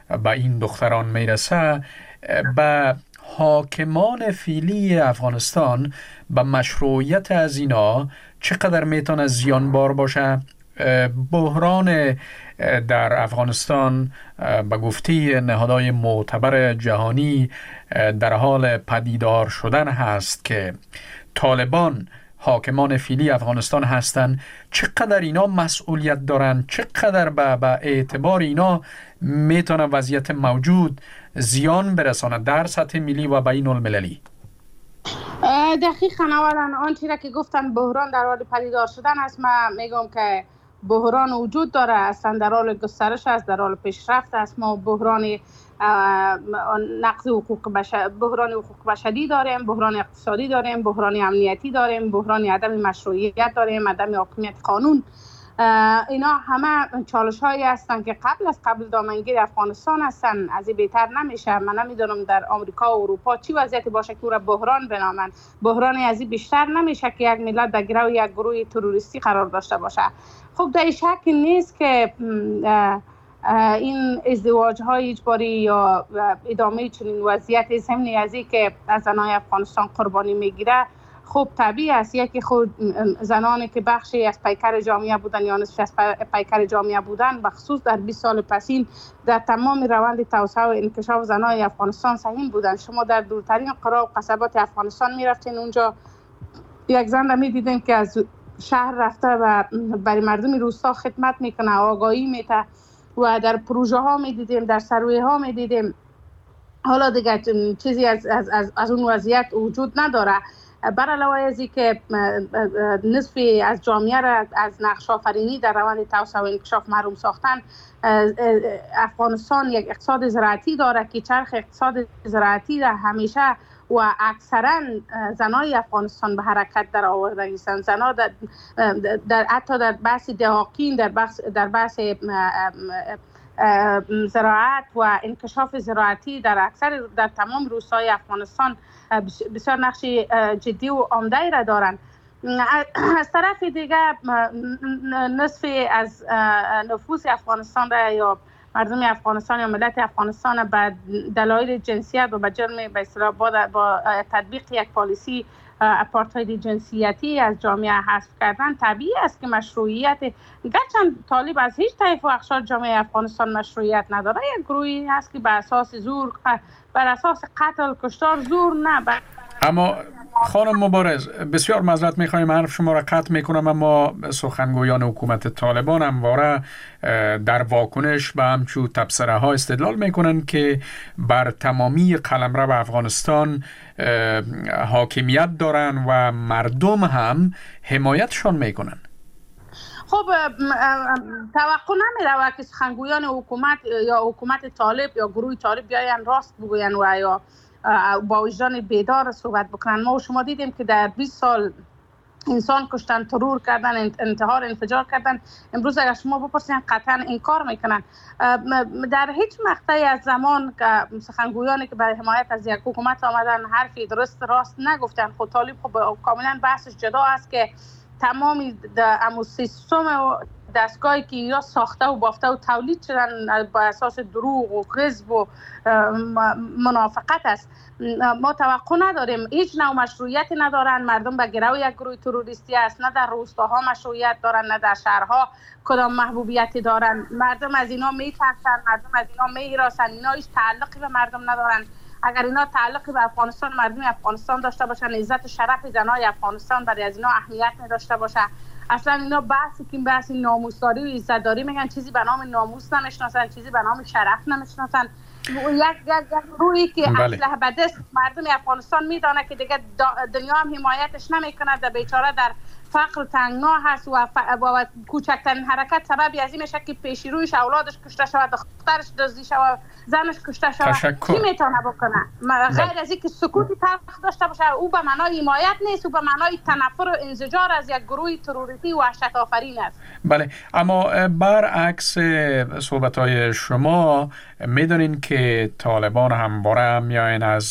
به این دختران میرسه، به حاکمان فعلی افغانستان به مشروعیت از اینا چقدر میتونه زیانبار باشه؟ بحران در افغانستان به گفته نهادهای معتبر جهانی در حال پدیدار شدن هست که طالبان حاکمان فعلی افغانستان هستند. چقدر اینا مسئولیت دارن؟ چقدر به, به اعتبار اینا میتونه وضعیت موجود زیان برسانه در سطح ملی و بین المللی؟ دقیقاً اولا آنچه را که گفتن بحران در حال پدیدار شدن است، من میگم که بحران وجود داره، اصلا در حال گسترش است، در حال پیشرفت است. ما بحران نقض حقوق بشر، بحران حقوق بشری داریم، بحران اقتصادی داریم، بحران امنیتی داریم، بحران عدم مشروعیت داریم، عدم حاکمیت قانون. اینا همه چالش هایی هستند که قبل از قبل دامنگیر افغانستان هستند. از این بهتر نمیشه. من نمیدونم در آمریکا و اروپا چی وضعیتی باشه که او را بحران بنامن. بحرانی از این بیشتر نمیشه که یک ملت در گرو یک گروه تروریستی قرار داشته باشه. خب در شک نیست که این ازدواج های اجباری یا ادامه چنین وضعیت ضمن از این که از زنان افغانستان قربانی میگیره خب طبیعی است. یکی خود زنانی که بخشی از پیکر جامعه بودن یا نصف از پیکر جامعه بودن، بخصوص در بیست سال پسین در تمام روند توسعه و انکشاف زنان افغانستان سهیم بودن. شما در دورترین قرا و قصبات افغانستان میرفتین، اونجا یک زن را میدیدین که از شهر رفته و برای مردم روستا خدمت میکنه، آگاهی میده و در پروژه ها میدیدیم، در سروی ها میدیدیم. حالا دیگه چیزی از, از, از, از اون وضعیت وجود نداره. بر علاوه از این که نصفی از جامعه را از نقش آفرینی در روند توسعه و انکشاف محروم ساختن، افغانستان یک اقتصاد زراعتی داره که چرخ اقتصاد زراعتی را همیشه و اکثرا زنای افغانستان به حرکت در آورده هستند. زنا در, در حتی در بحث دهاقین، در بحث در بحث زراعت و انکشاف زراعتی در اکثر در تمام روستای افغانستان بسیار نقش جدی و عمده را دارند. از طرف دیگه نصف از نفوس افغانستان را یا مردم افغانستان یا ملت افغانستان به دلایل جنسیت و به جرم به اصطلاح با, با تطبیق یک پالیسی اپارتاید جنسیتی از جامعه حذف کردن، طبیعی است که مشروعیت، گرچند طالب از هیچ طیف و اقشار جامعه افغانستان مشروعیت نداره، یک گروهی هست که بر اساس زور، بر اساس قتل، کشتار، زور نه بر... اما خانم مبارز، بسیار معذرت می‌خوایم حرف شما را قطع می‌کنم، اما سخنگویان حکومت طالبان همواره در واکنش به همچو تبصره ها استدلال می‌کنند که بر تمامی قلمرو افغانستان حاکمیت دارن و مردم هم حمایتشان می‌کنند. خب توقع نمی‌رود که سخنگویان حکومت یا حکومت طالب یا گروه طالب بیاین راست بگوین و یا با وجدان بیدار صحبت بکنن. ما و شما دیدیم که در بیست سال انسان کشتن، ترور کردن، انتحار، انفجار کردن. امروز اگر شما بپرسین قطعا انکار میکنن. در هیچ مقطعی از زمان که سخنگویانی که برای حمایت از یک حکومت آمدن حرفی درست راست نگفتن. خود طالب خب کاملا بحثش جدا است که تمامی امو سیستم دستگاهی که یا ساخته و بافته و تولید شدن با اساس دروغ و غصب و منافقت است. ما توقع نداریم، هیچ نوع مشروعیتی ندارن. مردم به گرو یک گروه تروریستی است، نه در روستاها مشروعیت دارن، نه در شهرها کدام محبوبیتی دارن. مردم از اینا میترسن، مردم از اینا میراسن، اینا هیچ تعلقی به مردم ندارن. اگر اینا تعلقی به افغانستان، مردم افغانستان داشته باشن، عزت و شرف زنای افغانستان برای از اینا اهمیت نداشته باشه، اصلا اینا بحثی که بحث ناموسداری و عزتداری میگن، چیزی به نام ناموس نمیشناسن، چیزی به نام شرف نمیشناسن. یک یک روحی که اسلحه به دست مردم افغانستان میدانه که دیگه دنیا هم حمایتش نمیکنه، در بیچاره در فقر تنگنا هست و, ف... و کوچکترین حرکت سببی از این میشه که پیشی رویش اولادش کشته شود، دخترش دزدی شود، زنش کشته شود. کی میتونه بکنه؟ غیر از اینکه سکوتی تلخ داشته باشه. او به معنای حمایت نیست، او به معنای تنفر و انزجار از یک گروه تروریستی و وحشت آفرین است. بله، اما برعکس صحبت‌های شما میدونین که طالبان همواره میاین از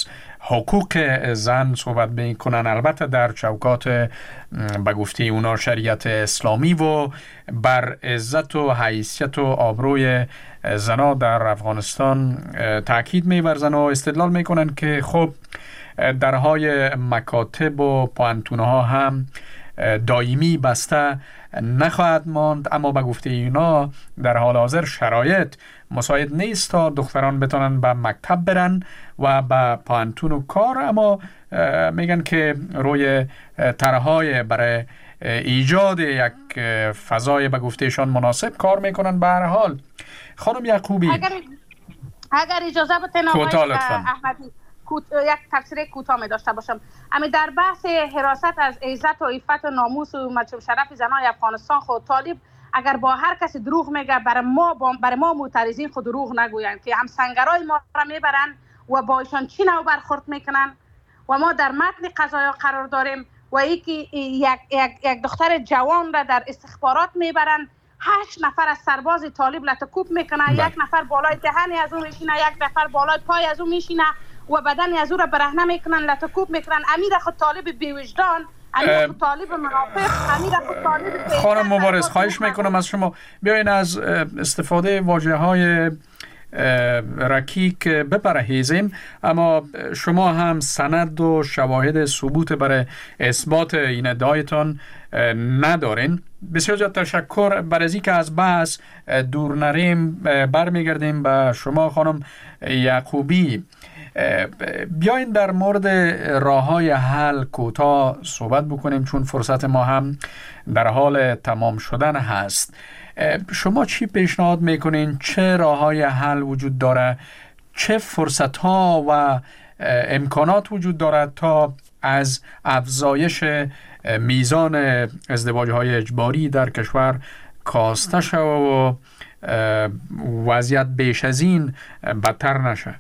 حقوق زن صحبت میکنن، البته در چوکات به گفته اونا شریعت اسلامی و بر عزت و حیثیت و آبروی زنا در افغانستان تاکید می‌ورزن و استدلال میکنن که خب درهای مکاتب و پوانتون‌ها هم دائمی بسته نخواهد ماند، اما به گفته اینا در حال حاضر شرایط مساعد نیست تا دختران بتونن به مکتب برن و به پوانتون و کار، اما میگن که روی طرح‌های برای ایجاد یک فضای به گفتهشان مناسب کار میکنن. به هر حال خانم یعقوبی اگر اگر اجازه بدین آقای احمدی یک تفسیر کوتاه می داشته باشم. امی در بحث حراست از عزت و عفت و ناموس و مردم شرف زنای افغانستان خود طالب اگر با هر کسی دروغ میگه برای ما برای ما معترضین خود دروغ نگویند که هم سنگرای ما را میبرن و با ایشان چی نو برخورد میکنن و ما در متن قضایا قرار داریم و یکی یک, یک, یک دختر جوان را در استخبارات میبرن، هشت نفر از سرباز طالب لطکوب میکنن، یک نفر بالای دهنی از اون میشینه، یک نفر بالای پای از اون میشینه و بدن از او را برهنه میکنن، لطکوب میکنن. امیر خود طالب بیوجدان، امیر خود طالب منافق، امیر خود طالب خانم مبارز خواهش میکنم از شما بیاین از استفاده واژه های رکیک بپرهیزیم، اما شما هم سند و شواهد ثبوت برای اثبات این ادعایتان ندارین. بسیار زیاد تشکر. بر از اینکه از بحث دور نریم برمیگردیم به شما خانم یعقوبی. بیاین در مورد راه‌های حل کوتاه صحبت بکنیم چون فرصت ما هم در حال تمام شدن هست. شما چی پیشنهاد میکنین؟ چه راه‌های حل وجود داره؟ چه فرصت‌ها و امکانات وجود دارد تا از افزایش میزان ازدواج‌های اجباری در کشور کاسته شود و وضعیت بیش از این بدتر نشه؟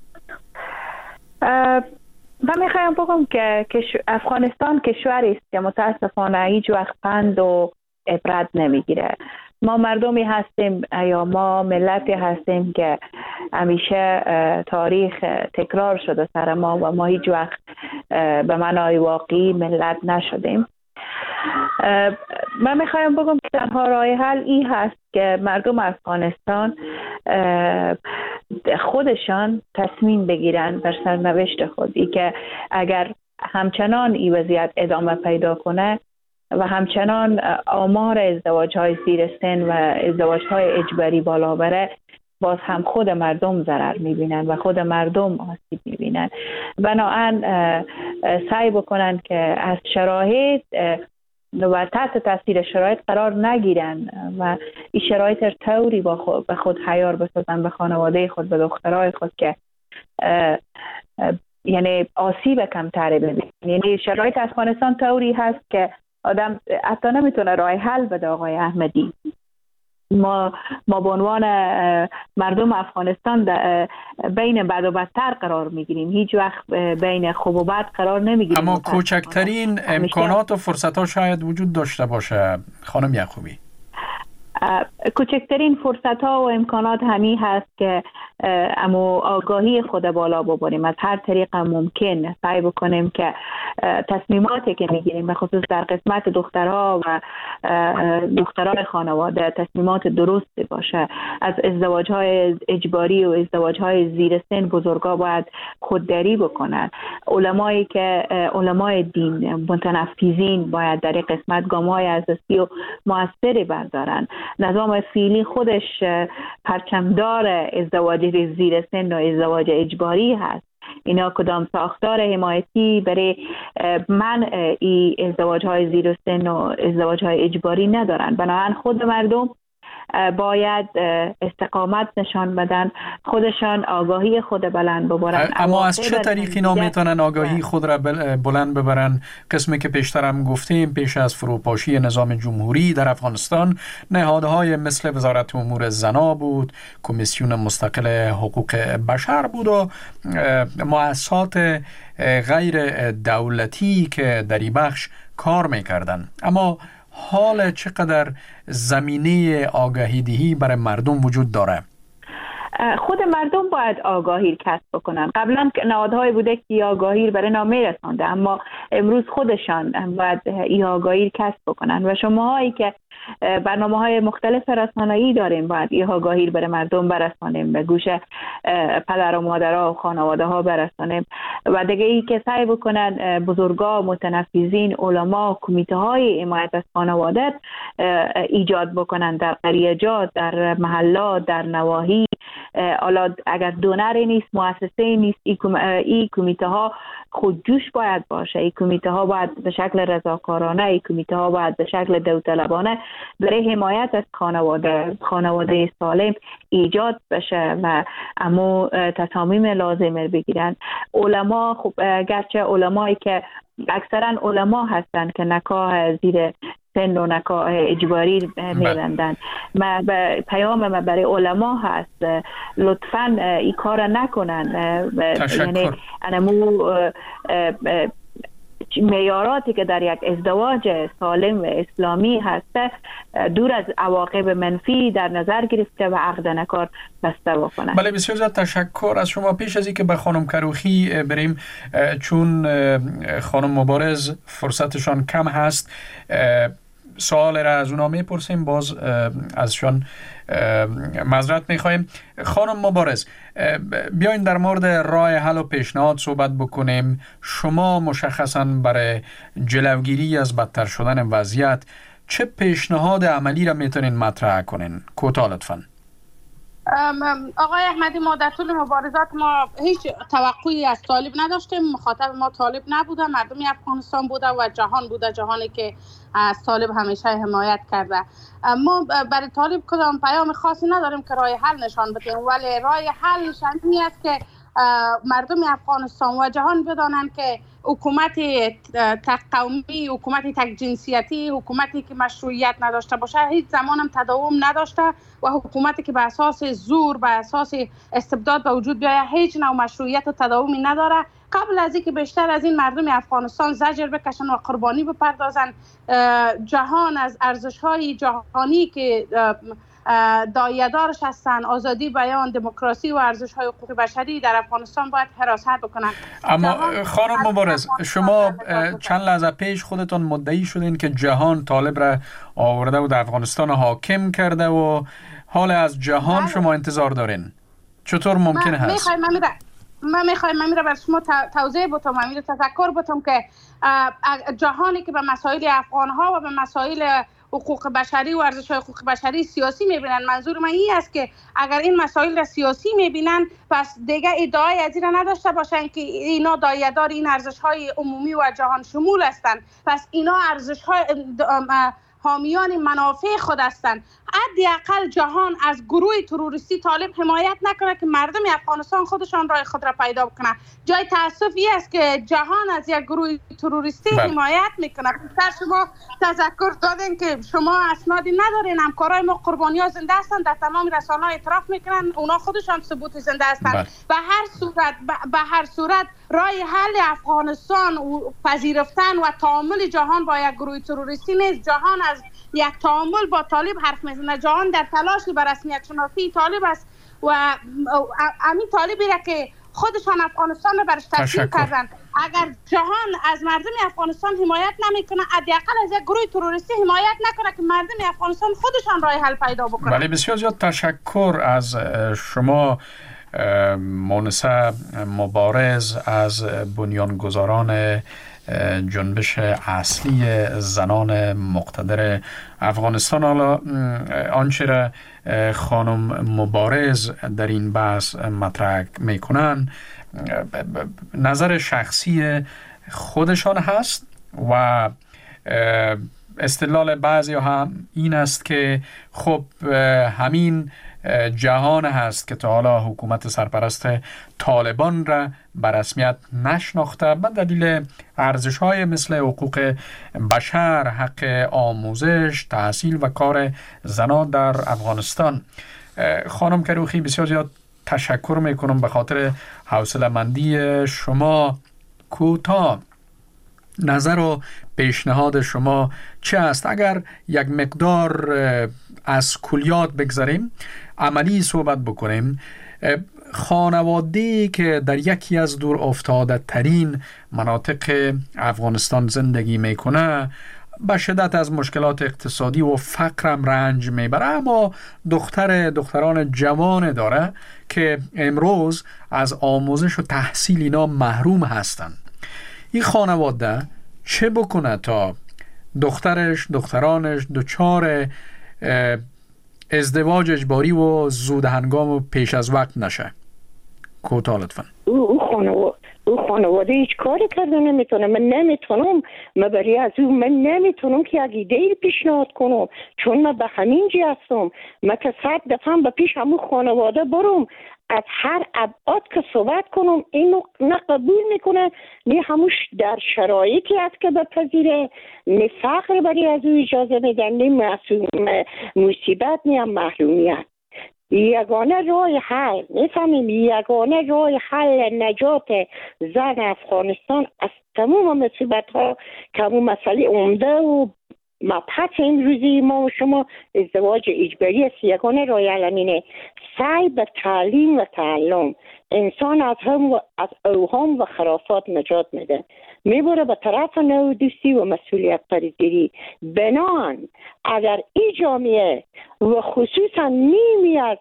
من میخوایم بگم که افغانستان کشوری است که متاسفانه هیچ وقت پند و عبرت نمیگیره. ما مردمی هستیم یا ما ملتی هستیم که همیشه تاریخ تکرار شده سر ما و ما هیچ وقت به معنای واقعی ملت نشدیم. من میخوایم بگم که تنها راه حل این هست که مردم افغانستان خودشان تصمیم بگیرن بر سرنوشت خود، ای که اگر همچنان این وضعیت ادامه پیدا کنه و همچنان آمار ازدواج‌های زیر سن و ازدواج‌های اجباری بالا بره، باز هم خود مردم ضرر می‌بینن و خود مردم آسیب می‌بینن. بنابراین سعی بکنن که از شرایط و تحت تاثیر شرایط قرار نگیرن و این شرایط را طوری با خود به خود حیار بسازن، به خانواده خود، به دخترای خود که اه اه یعنی آسیب کمتری ببینن. یعنی شرایط افغانستان طوری هست که آدم حتی نمیتونه راه حل بده. آقای احمدی، ما ما به عنوان مردم افغانستان بین بد و بدتر قرار میگیریم، هیچ وقت بین خوب و بد قرار نمیگیریم. اما کوچکترین امکانات و فرصت ها شاید وجود داشته باشه خانم یعقوبی. کوچکترین فرصت ها و امکانات همی هست که اما آگاهی خود بالا ببریم، از هر طریق ممکن سعی بکنیم که تصمیماتی که میگیریم به خصوص در قسمت دخترها و دخترای خانواده تصمیمات درستی باشه. از ازدواج های اجباری و ازدواج های زیر سن بزرگا باید خودداری بکنن. علمایی که علمای دین متنفذین باید در این قسمت گام‌های اساسی و موثری بردارن. نظام فعلی خودش پرچمدار ازدواج زیر سن و ازدواج اجباری هست. اینا کدام ساختار حمایتی برای منع ای ازدواج های زیر سن و ازدواج های اجباری ندارن. بنابراین خود مردم باید استقامت نشان بدن، خودشان آگاهی خود بلند ببرن. اما از چه طریقی اینا میتونن آگاهی خود را بلند ببرن؟ قسمی که پیشترم گفتیم، پیش از فروپاشی نظام جمهوری در افغانستان نهادهای مثل وزارت امور زنا بود، کمیسیون مستقل حقوق بشر بود و مؤسسات غیر دولتی که در این بخش کار میکردن. اما حال چقدر زمینه آگاهی دهی برای مردم وجود داره؟ خود مردم باید آگاهی کسب بکنن. قبلا نهادهای بوده که آگاهی برای نامه رسانده، اما امروز خودشان باید این آگاهی کسب بکنن و شماهایی که برنامه‌های مختلف رسانه‌ای داریم باید این آگاهی برای مردم برسانیم، به گوش پدر و مادرها و خانواده‌ها برسانیم و دیگه ای که سعی بکنن بزرگا، متنفذین، علما، کمیته‌های حمایت از خانواده ایجاد بکنن در قریه‌جات، در محلات، در نواحی. حالا اگر دونری نیست، مؤسسه نیست، این کمیته ها خودجوش باید باشه. این کمیته ها باید به شکل رضاکارانه، این کمیته ها باید به شکل داوطلبانه برای حمایت از خانواده خانواده سالم ایجاد بشه و امو تصامیم لازم بگیرن. علما، خب گرچه علمایی که اکثرا علما هستن که نکاح زیر سن و نکاح اجباری می‌بندن، ما پیام ما برای علما هست لطفاً این کار نکنن. یعنی انمو معیاراتی که در یک ازدواج سالم و اسلامی هست دور از عواقب منفی در نظر گرفته و عقد نکار بسته بکنند. بله، بسیار زیاد تشکر از شما. پیش از اینکه به خانم کروخی بریم، چون خانم مبارز فرصتشان کم هست، سوال را از اونا میپرسیم، باز ازشان معذرت میخوایم. خانم مبارز، بیاین در مورد راه حل و پیشنهاد صحبت بکنیم. شما مشخصاً برای جلوگیری از بدتر شدن وضعیت چه پیشنهاد عملی را میتونین مطرح کنین؟ کوتاه لطفاً. آقای احمدی، ما در طول مبارزات ما هیچ توقعی از طالب نداشتیم. مخاطب ما طالب نبوده، مردم افغانستان بوده و جهان بوده، جهانی که از طالب همیشه حمایت کرده. ما برای طالب کدام پیام خاصی نداریم که راه حل نشان بدیم، ولی راه حل نشانی است که مردم افغانستان و جهان بدانند که حکومت تک قومی، حکومت تک جنسیتی، حکومتی که مشروعیت نداشته باشه هیچ زمان هم تداوم نداشته و حکومتی که به اساس زور، به اساس استبداد به وجود بیاید هیچ نوع مشروعیت و تداومی نداره. قبل از اینکه بیشتر از این مردم افغانستان زجر بکشن و قربانی بپردازن، جهان از ارزش‌های جهانی که دایه‌دارش هستن، آزادی بیان، دموکراسی و ارزش‌های حقوق بشری در افغانستان باید حراست بکنن. اما خانم مبارز، شما چند لحظه پیش خودتان مدعی شدین که جهان طالب را آورده و در افغانستان حاکم کرده و حال از جهان شما انتظار دارین. چطور ممکن هست؟ من میخوایم من میره بر شما توضیح بتم، من میره تذکر بتم که جهانی که به مسائل افغان‌ها و به مسائل حقوق بشری و ارزش‌های حقوق بشری سیاسی میبینن، منظور من این است که اگر این مسائل را سیاسی میبینن پس دیگه ادعای از این نداشته باشن که اینا دایه‌دار این ارزش‌های عمومی و جهان شمول هستند. پس اینا ارزش‌های حامیان منافع خود هستند. حداقل جهان از گروه تروریستی طالب حمایت نکنه که مردم افغانستان خودشان راه خود را پیدا بکنه. جای تاسفی است که جهان از یک گروه تروریستی بل. حمایت میکنه. در شما تذکر دادین که شما اسنادی ندارین، همکارای ما قربانی‌ها زنده هستند، در تمام رسانه‌ها اعتراف میکنن، اونا خودشان ثبوت زنده هستند. به هر صورت به هر صورت راه حل افغانستان پذیرفتن و تعامل جهان با یک گروه تروریستی نیست. جهان از یک تعامل با طالب حرف میزنه. جهان در تلاشی بر رسمیت شناسی طالب است و همین طالبی را که خودشان افغانستان را برش تشکیل کردن. اگر جهان از مردم افغانستان حمایت نمیکنه، حداقل از یک گروه تروریستی حمایت نکنه که مردم افغانستان خودشان راه حل پیدا بکنن. ولی بسیار زیاد تشکر از شما مونسه مبارز از بنیانگذاران جنبش اصلی زنان مقتدر افغانستان. حالا آنچه را خانم مبارز در این بحث مطرح میکنن نظر شخصی خودشان هست و استدلال بعضی هم این است که خب همین جهان هست که تا حالا حکومت سرپرست طالبان را به رسمیت نشناخته به دلیل ارزش‌های مثل حقوق بشر، حق آموزش، تحصیل و کار زنان در افغانستان. خانم کروخی، بسیار زیاد تشکر میکنم به خاطر حوصله‌مندی شما. کوتاه نظر و پیشنهاد شما چه است؟ اگر یک مقدار از کلیات بگذاریم، عملی صحبت بکنیم، خانواده‌ای که در یکی از دور افتاده ترین مناطق افغانستان زندگی میکنه به شدت از مشکلات اقتصادی و فقرم رنج میبره، اما دختر دختران جوان داره که امروز از آموزش و تحصیل اینا محروم هستن. این خانواده چه بکنه تا دخترش دخترانش دچار ازدواج اجباری و زود هنگام و پیش از وقت نشه؟ کوتاه لطفا. او خانواده او خانواده هیچ کاری کرده نمیتونه. من نمیتونم من برای از او من نمیتونم که یک ایده پیشنهاد کنم، چون من به همین جی هستم. من که صد دفعه به پیش همون خانواده برم از هر ابعاد که صحبت کنم، اینو نه قبول میکنه نه هموش در شرایطی است که بپذیره، نه فقر برای از او اجازه میدن، نه مصیبت نه محرومیت. یگانه راه حل میفهمیم یگانه راه حل نجات زن افغانستان از تمام مصیبت ها که همون مسئله عمده و مبحث امروزی ما و شما ازدواج اجباری است. یگانه راه حل اینه سعی به تعلیم و تعلم انسان از هم و از اوهام و خرافات نجات میده، میبره به طرف نودوستی و مسئولیت پذیری. بنان اگر این جامعه و خصوصا نیمی از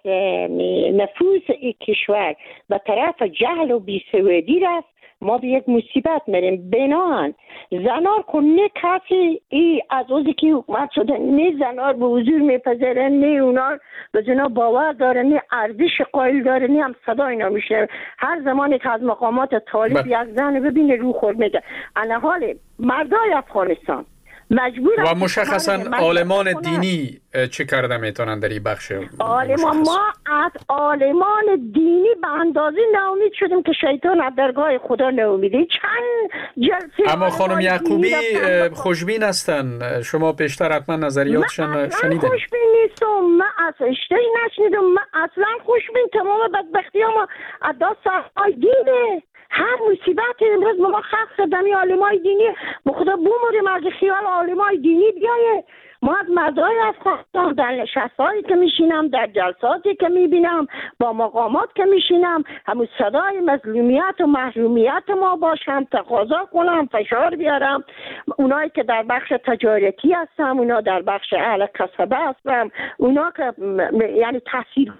نفوس این کشور به طرف جهل و بیسوادی رفت، ما به یک مصیبت میریم. بنان زنار کن نه کسی ای از اوزی که حکومت شده نه زنار به حضور میپذیره، نه اونا به زنا باور داره، نه ارزش قائل داره، نه هم صدا اینا میشه. هر زمانی که از مقامات طالب یک زن ببینه رو خور میده. انا حال مردای افغانستان مجبور و مشخصا عالمان دینی چه کرده میتونن در این بخش؟ عالمان ما از عالمان دینی به اندازه ناامید شدیم که شیطان از درگاه خدا ناامیده. چند جلسه اما خانم یعقوبی خوشبین هستن، شما پیشتر حتما نظریاتشان شنیدن. من خوشبین نیستم، من از اشتهی نشنیدم، من اصلا خوشبین تمام بدبختی ها ما از دست های دینه. هر مصیبت امروز ما خاص شدن عالمای دینی به خدا بموریم از خیال عالمای دینی بیایه. ما از مردای افغانستان در نشستایی که میشینم، در جلساتی که میبینم، با مقامات که میشینم، همون صدای مظلومیت و محرومیت ما باشم، تقاضا کنم، فشار بیارم. اونایی که در بخش تجارتی هستم، اونا در بخش اهل کسبه هستم، اونا که یعنی تحصیل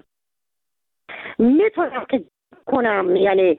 میتونم که کنم، یعنی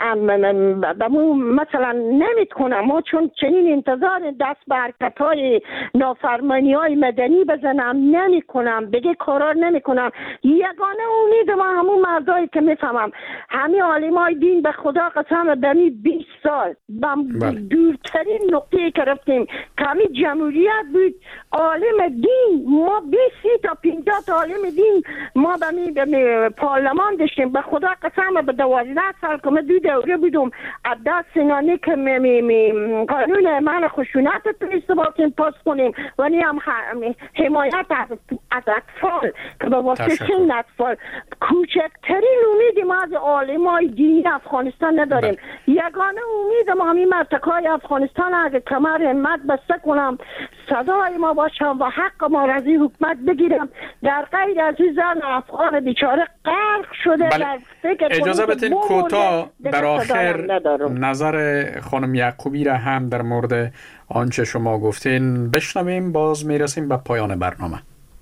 مثلا نمی کنم ما چون چنین انتظار دست به حرکت های نافرمانی های مدنی بزنم نمی کنم، دیگه کارار نمی کنم. یگانه امید ما همون مردایی که میفهمم همین عالم های دین به خدا قسم بمی بیست سال به دورترین نقطه که رفتیم که همین جمهوریت بود، عالم دین ما بیست تا پینجاه تا عالم دین ما بمی پارلمان داشتیم. به خدا قسم به دوازده سال که من دو دوره بودم از دست سنانی که می می می قانون من خشونت تونسته باشیم پاس کنیم و نی هم حمایت از, از اطفال که به واسه سن اطفال. کوچکترین امید ما از عالمای دینی افغانستان نداریم. یگانه امید ما همین مرتکای افغانستان اگه کمر همت بسته کنم، صدای ما باشم و حق ما را از این حکومت بگیرم. در غیر از این زن افغان بیچاره غرق شده بله. در فکر اجازه بدین کوتاه در آخر نظر خانم یعقوبی را هم در مورد آنچه شما گفتین بشنویم، باز میرسیم به پایان برنامه.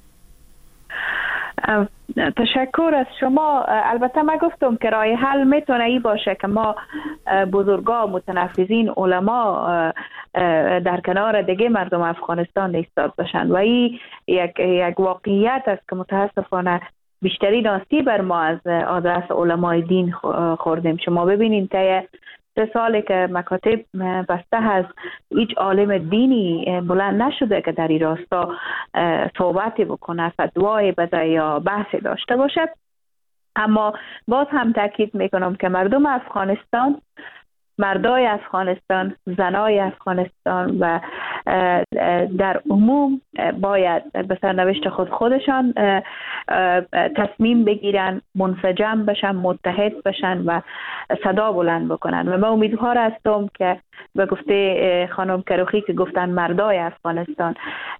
تشکر از شما. البته من گفتم که راه حل میتونه ای باشه که ما بزرگا متنفذین علما در کنار دیگه مردم افغانستان ایستاد باشن و این یک یک واقعیت است که متاسفانه بیشتری ناستی بر ما از آدرس علمای دین خوردیم. شما ببینین که سه سالی که مکاتب بسته هست هیچ عالم دینی بلند نشده که در این راستا صحبتی بکنه، فتوای بده یا بحثی داشته باشه. اما باز هم تاکید میکنم که مردم افغانستان، مردای افغانستان، زنای افغانستان و در عموم باید به سرنوشت خود خودشان تصمیم بگیرن، منسجم بشن، متحد بشن و صدا بلند بکنن. و من امیدوار هستم که به گفته خانم کروخی که گفتن مردای افغانستان،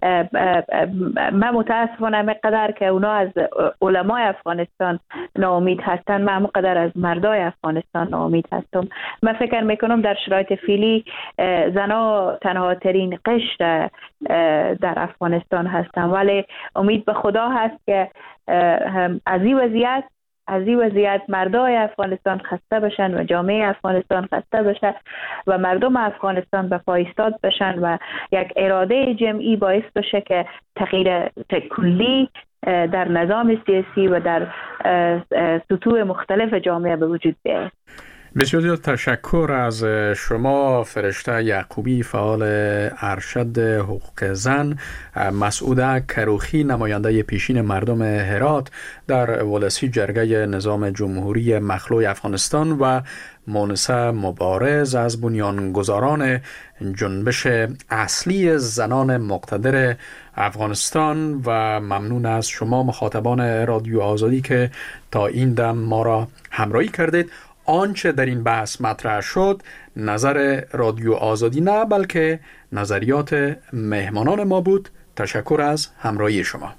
من متاسفانه مقدر که اونا از علمای افغانستان ناامید هستن، من مقدر از مردای افغانستان ناامید هستم. من فکر میکنم در شرایط فعلی زنا تنها ترین قشر در افغانستان هستن، ولی امید به خدا هست که از این وضعیت از این وضعیت مردای افغانستان خسته بشن و جامعه افغانستان خسته بشه و مردم افغانستان به پای ایستاد بشن و یک اراده جمعی باعث بشه که تغییر کلی در نظام سیاسی و در سطوح مختلف جامعه به وجود بیاید. بسیار زیاد تشکر از شما فرشته یعقوبی، فعال ارشد حقوق زن، مسعوده کروخی، نماینده پیشین مردم هرات در ولسی جرگه نظام جمهوری مخلوع افغانستان و مونسه مبارز از بنیانگذاران جنبش اصلی زنان مقتدر افغانستان. و ممنون از شما مخاطبان رادیو آزادی که تا این دم ما را همراهی کردید. آنچه در این بحث مطرح شد نظر رادیو آزادی نه، بلکه نظریات مهمانان ما بود. تشکر از همراهی شما.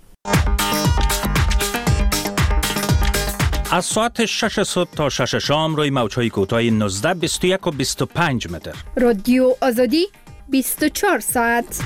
از ساعت شش صبح تا شش شام روی موج‌های کوتاه نوزده، بیست و یک و بیست و پنج متر. رادیو آزادی بیست و چهار ساعت.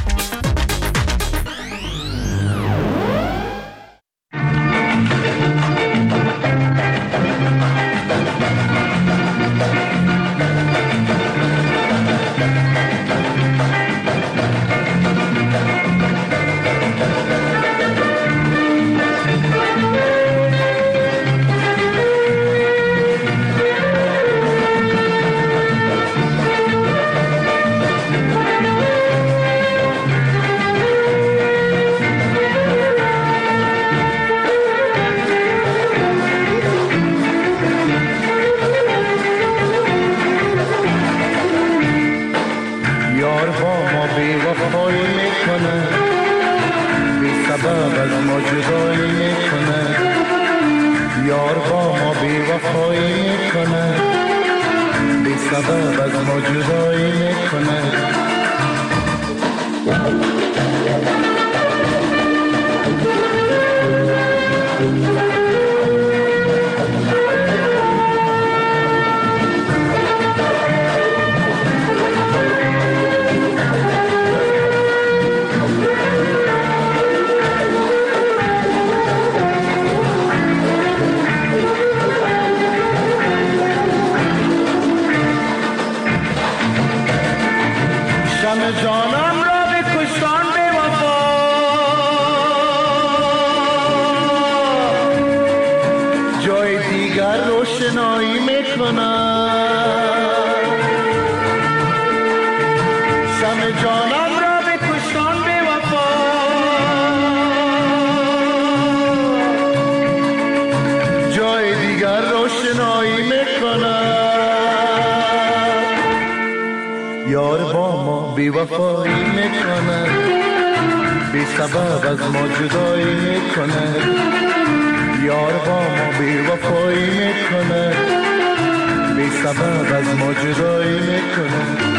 سبب از ما جدایی میکنه، یار با ما بی‌وفایی میکنه، بی سبب از ما جدایی میکنه.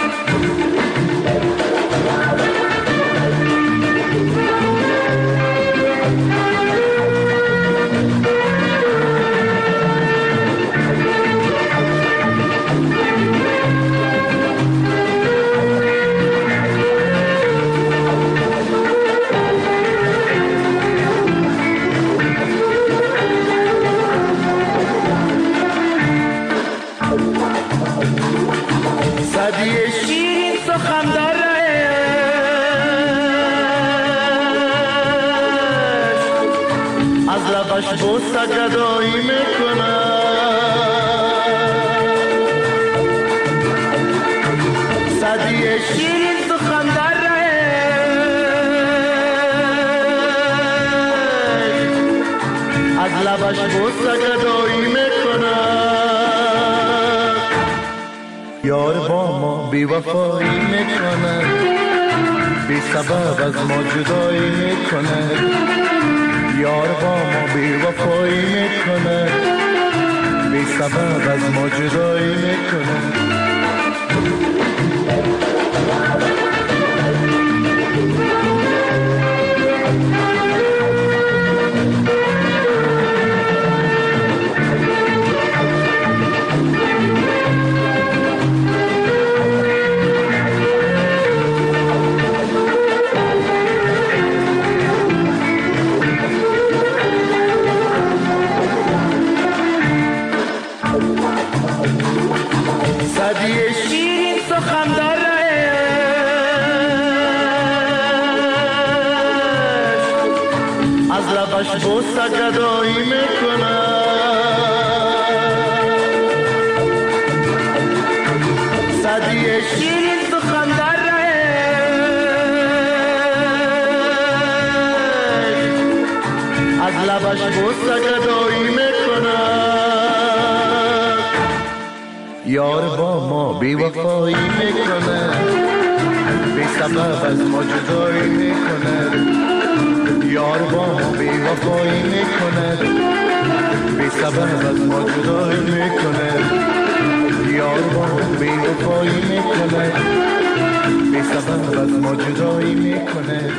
بوسه گدایی میکنه، صدی شیرین سخن در رهش از لبش بوسه گدایی میکنه. یار با ما بی وفایی میکنه، بی سبب از ما جدایی میکنه، یار با ما بی وفایی میکنه، بی سبب از ما جدایی میکنه. صدی شیرین سخن داره از لبش بوسه گدایی میکنه، صدی شیرین سخن داره از لبش بوسه گدایی میکنه، یار با ما بی وفایی میکنه، بی سبب از ما جدایی میکنه، یار با ما بی وفایی میکنه، بی سبب از ما جدایی میکنه، یار با ما بی وفایی میکنه، بی سبب از ما جدایی میکنه.